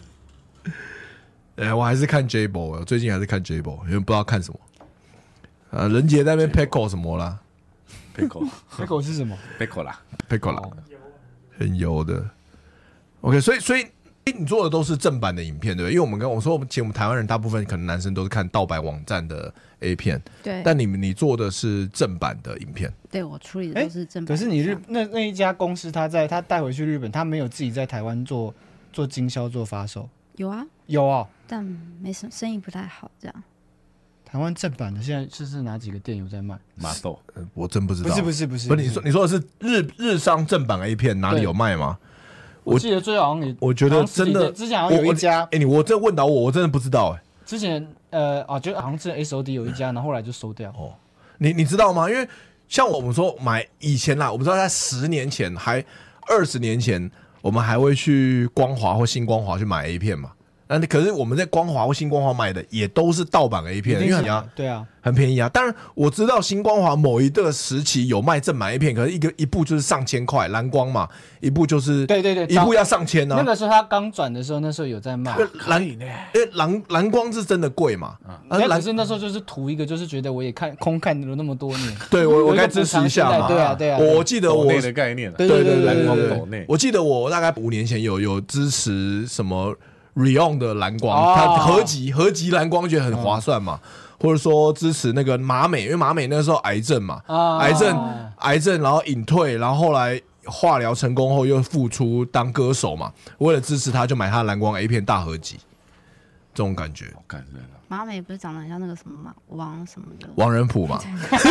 我还是看 J-Ball， 最近还是看 J-Ball， 因为不知道看什么。任杰在那边 Pickle 什么啦 ？Pickle 是什么 ？Pickle 啦 ，Pickle 啦，很油的。OK， 所以你做的都是正版的影片，对不对？因为我们其实我们台湾人大部分可能男生都是看盗版网站的 A 片， 对。 但你做的是正版的影片， 对，我处理的都是正版。 可是你那一家公司，他带回去日本，他没有自己在台湾做经销做发售？ 有啊， 有啊， 但没什么生意不太好，这样。 台湾正版的现在是哪几个店有在卖？ 麻豆， 我真不知道。 不是， 你说的是日商正版 A 片哪里有卖吗？ 我记得最好像我觉得真的之前好像有一家， 我这问到我真的不知道之前就好像是 SOD 有一家，然后后来就收掉。 你知道吗？因为像我们说买以前啦，我们知道在10年前还20年前，我们还会去光华或新光华去买 A 片嘛。 可是我们在光华或新光华买的也都是盗版 A 片，因为对啊， 很便宜啊。当然我知道新光华某一个时期有卖正版 A 片，可是一部就是上千块，蓝光嘛，一部就是对， 一部要上千啊。 那个时候他刚转的时候，那时候有在卖。 蓝光是真的贵嘛？ 可是那时候就是图一个，就是觉得我也空看了那么多年， 对我该支持一下嘛。 对啊。 我记得我内的概念， 对， 蓝光抖内。 我记得我大概5年前有支持什么 Reon 的蓝光，它合集蓝光觉得很划算嘛。或者说支持那个马美，因为马美那时候癌症嘛，癌症，然后隐退，然后后来化疗成功后又复出当歌手嘛。为了支持他，就买他的蓝光 A 片大合集，这种感觉。 感人啊！ 马美不是长得很像那个什么王什么的王仁甫嘛？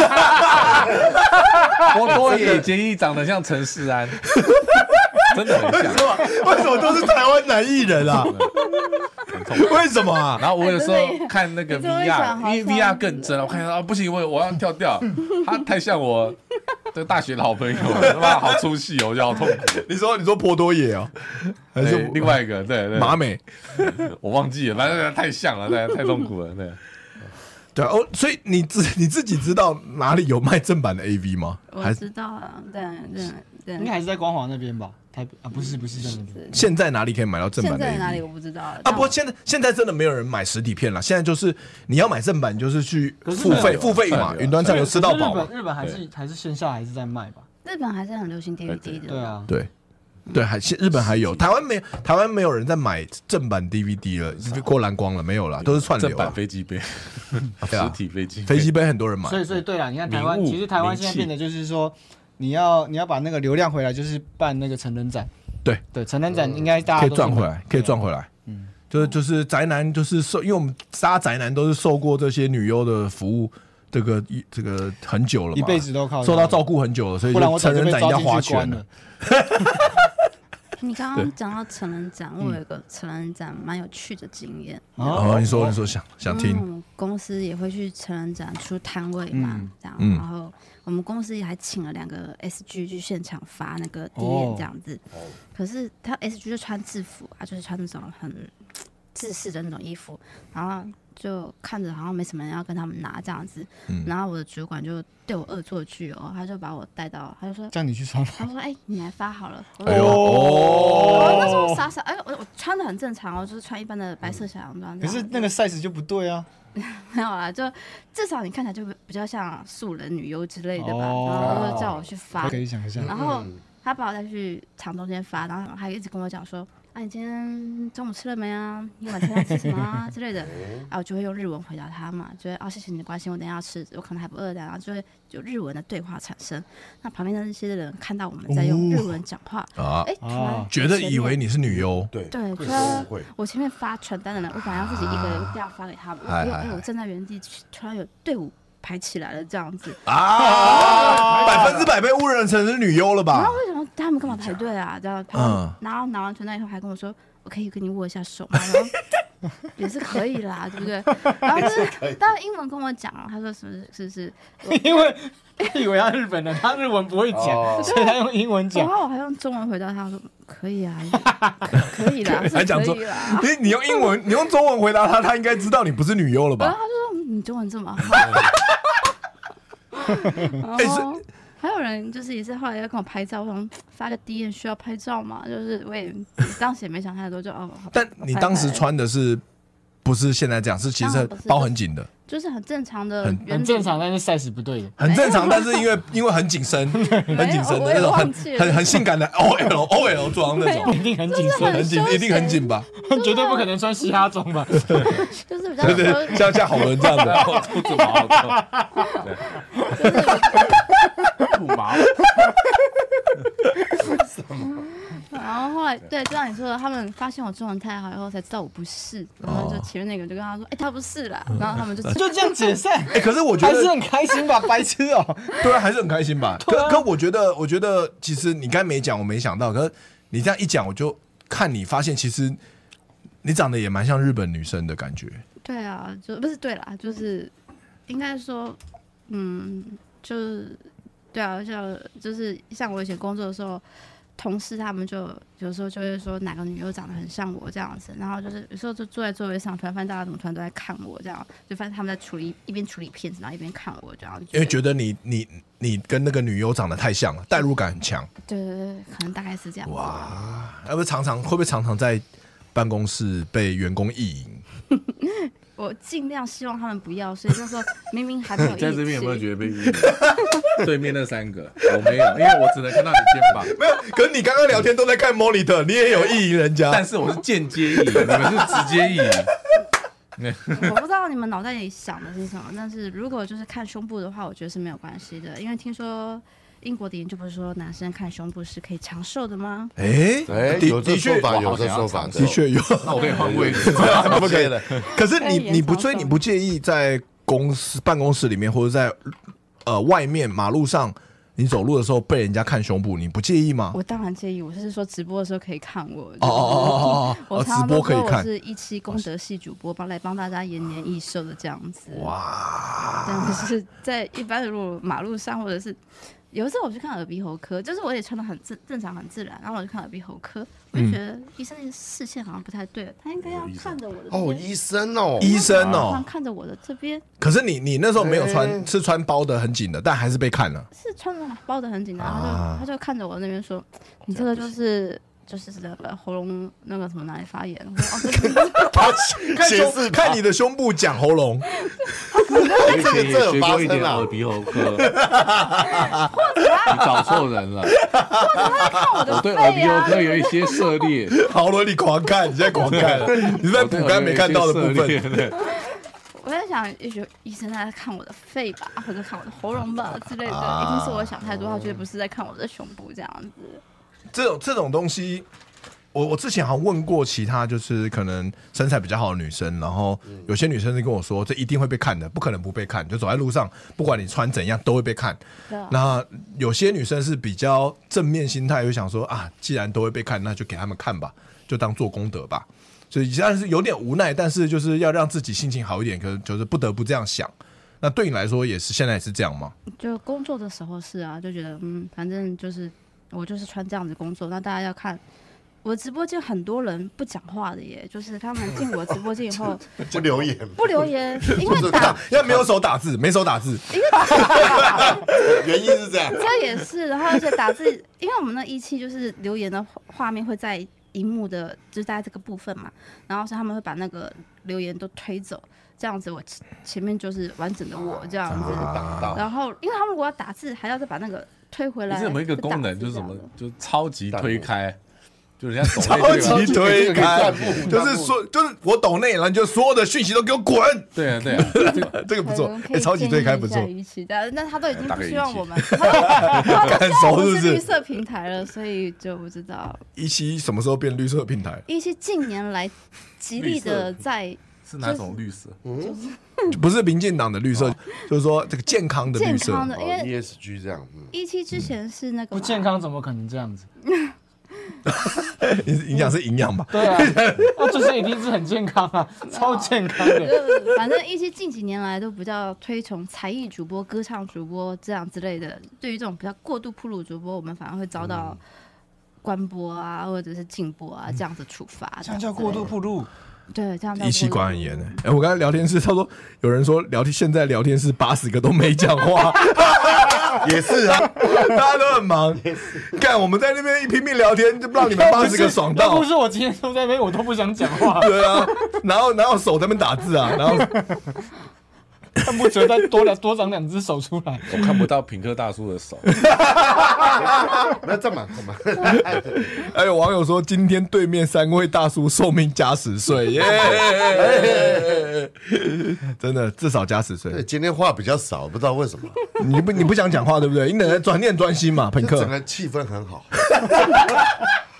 波多野结衣长得像陈世安，真的很像。 为什么都是台湾男艺人啊？为什么啊？ 然后我有时候看那个 VR， 因为 VR 更真，我看到不行，我要跳掉，他太像我这个大学的好朋友了，他妈好出戏哦，我就好痛苦。 你说波多野哦，还是另外一个？对， 马美， 我忘记了，反正太像了，太痛苦了， 对哦，所以你自己知道哪里有卖正版的 AV 吗？ 我知道啊，对， 应该还是在光华那边吧？不是在那边。 现在哪里可以买到正版的 AV？ 现在哪里我不知道啊。 不过现在真的没有人买实体片了，现在就是你要买正版，就是去付费嘛，云端上有吃到饱嘛。 日本还是线下还是在卖吧？ 日本还是很流行 DVD 的。 对啊， 对，日本还有，台湾没有人在买正版 DVD 了，过蓝光了，没有了，都是串流。 正版飞机杯，实体飞机杯很多人买。 所以对了，你看台湾，其实台湾现在变得就是说，你要把那个流量回来，就是办那个成人展。对，成人展应该大家可以赚回来。就是宅男，就是因为我们大家宅男都是受过这些女优的服务。这个很久了嘛， 一辈子都靠受到照顾很久了，所以就成人展一定要花钱了。 你刚刚讲到成人展，我有一个成人展蛮有趣的经验。 你说想听。 我们公司也会去成人展出摊位嘛，这样，然后我们公司也还请了2个 SG 去现场发那个 DM 这样子。可是他 SG 就穿制服啊，就是穿那种很制式的那种衣服，然后就看着好像没什么人要跟他们拿这样子，然后我的主管就对我恶作剧哦，他就把我带到，他就说叫你去穿， 他说你来发好了。 哎呦， 我那时候傻，我穿的很正常哦，就是穿一般的白色小洋装。 可是那个 size 就不对啊。 没有啦，就至少你看起来就比较像素人女优之类的吧，然后就叫我去发， 可以想象。 然后他把我带去场中间发，然后还一直跟我讲说。你今天中午吃了没啊？你晚餐要吃什么啊之类的？我就会用日文回答他嘛，就会谢谢你的关心，我等一下要吃，我可能还不饿的，然后就会有日文的对话产生。那旁边的那些人看到我们在用日文讲话，突然觉得以为你是女优， 对， 我前面发传单的人，我本来要自己一个人这样发给他们，我站在原地，突然有队伍排起来了，这样子 100%被误认成是女优了吧？ 然后为什么他们干嘛排队啊？这样，然后拿完传单以后还跟我说，我可以跟你握一下手吗？然后也是可以啦，对不对？然后就是他英文跟我讲，他说是不是？ 因为他以为他日本人，他日文不会讲，所以他用英文讲。 然后我还用中文回答他说可以啊，可以啦， 还讲说你用英文，你用中文回答他，他应该知道你不是女优了吧？ 然后他就说你中文这么好。还有人就是也是后来要跟我拍照，我想发个 DM 需要拍照嘛，就是我也当时也没想太多，就但你当时穿的是不是现在这样？是其实包很紧的， 就是很正常的， 很正常，但是 size 不对的， 很正常，但是因为很紧身，很紧身的那种，很性感的 OL 装那种， 一定很紧身， 一定很紧吧？ 绝对不可能穿嘻哈装吧？ 就是比较对，像好人这样的， 兔子毛，兔毛。 然后后来对，就像你说的，他们发现我中文太好以后，才知道我不是，然后就前面那个就跟他说，他不是啦，然后他们就这样解散。 可是我觉得还是很开心吧，白痴哦。 对啊，还是很开心吧。可我觉得其实你刚才没讲，我没想到，可是你这样一讲，我就看你发现，其实你长得也蛮像日本女生的感觉。 对啊，就不是对啦，就是应该说，就是对啊，就是像我以前工作的时候， 同事他们就有时候就会说哪个女优长得很像我这样子，然后就是有时候就坐在座位上，突然发现大家怎么突然都在看我这样，就发现他们在一边处理片子，然后一边看我这样， 因为觉得你跟那个女优长得太像了，代入感很强。 对，可能大概是这样。 哇，会不会常常在办公室被员工意淫？ 我尽量希望他们不要，所以那时候明明还没有在这边有没有觉得被意淫？对面那3个我没有，因为我只能看到你肩膀。 没有，可是你刚刚聊天都在看 monitor， 你也有意淫人家， 但是我是间接意淫，你们是直接意淫。 我不知道你们脑袋里想的是什么，但是如果就是看胸部的话，我觉得是没有关系的，因为听说英国的研究不是说男生看胸部是可以长寿的吗？ 有这说法，有这说法， 的确有。 那我可以换位置， 不可以的。 可是你不介意在办公室里面或者在外面马路上你走路的时候被人家看胸部，你不介意吗？ 我当然介意，我是说直播的时候可以看我。 我常常直播可以看， 我是17公德系主播，帮大家延年益寿的这样子。 哇！ 但是在一般的马路上或者是。有一次我去看耳鼻喉科，就是我也穿得很正常很自然，然后我就看耳鼻喉科，我就觉得医生的视线好像不太对了，他应该要看着我的这边。 医生哦， 看着我的这边。 可是你那时候没有穿，是穿包的很紧的，但还是被看了。 是穿的包的很紧的，他就看着我那边说：“你这个就是那个喉咙那个什么哪里发炎。”我说：“看你的胸部讲喉咙。” 这有学过一点耳鼻喉科，你找错人了。我对耳鼻喉科有一些涉猎。 好了，你狂看，你现在狂看了，你在补刚没看到的部分。 我在想，也许医生在看我的肺吧，或者看我的喉咙吧之类的，一定是我想太多，他觉得不是在看我的胸部这样子。 这种东西。我之前好像问过其他就是可能身材比较好的女生，然后有些女生是跟我说，这一定会被看的，不可能不被看，就走在路上，不管你穿怎样都会被看。那有些女生是比较正面心态，就想说啊，既然都会被看，那就给他们看吧，就当做功德吧。所以虽然是有点无奈，但是就是要让自己心情好一点，可能就是不得不这样想。那对你来说也是现在也是这样吗？ 就工作的时候是啊，就觉得反正就是我就是穿这样子工作，那大家要看。我直播间很多人不讲话的耶，就是他们进我直播间以后不留言， 因为因为没有手打字，没手打字， 原因是这样。 这也是，然后而且打字，因为我们那17就是留言的画面会在荧幕的，就是在这个部分嘛，然后是他们会把那个留言都推走，这样子我前面就是完整的我这样子，然后因为他们如果要打字，还要再把那个推回来。 是有没有一个功能就是什么，就超级推开？就人家超级推开，就是说，就是我抖内，然后就所有的讯息都给我滚。 对啊， 这个不错，超级推开不错。 那他都已经不希望我们，他希望我们是绿色平台了，所以就不知道 17什么时候变绿色平台 ？17近年来极力的在是哪种绿色？ 不是民进党的绿色，就是说这个健康的绿色， 因为 ESG 这样。 17之前是那个不健康，怎么可能这样子？ 影响是营养吧？ 对啊，这些一定是很健康啊，超健康的。 反正17近几年来都比较推崇才艺主播、歌唱主播这样之类的。对于这种比较过度暴露主播，我们反而会遭到关播啊，或者是禁播啊这样子处罚。 这样叫过度暴露？ 对，这样 17管很严哎。我刚才聊天室，他说有人说现在聊天室80个都没讲话。 也是啊， 大家都很忙。干，我们在那边一拼命聊天，就让你们80个爽到。 要不是我今天都在那边，我都不想讲话。 对啊，然后手在那边打字啊，然后看不得再多长2只手出来。 我看不到品客大叔的手。 那这么。 还有网友说，今天对面3位大叔寿命加10岁，耶！真的至少加10岁。 对，今天话比较少，不知道为什么。 你不想讲话对不对？你很专心嘛，品客。 整个气氛很好。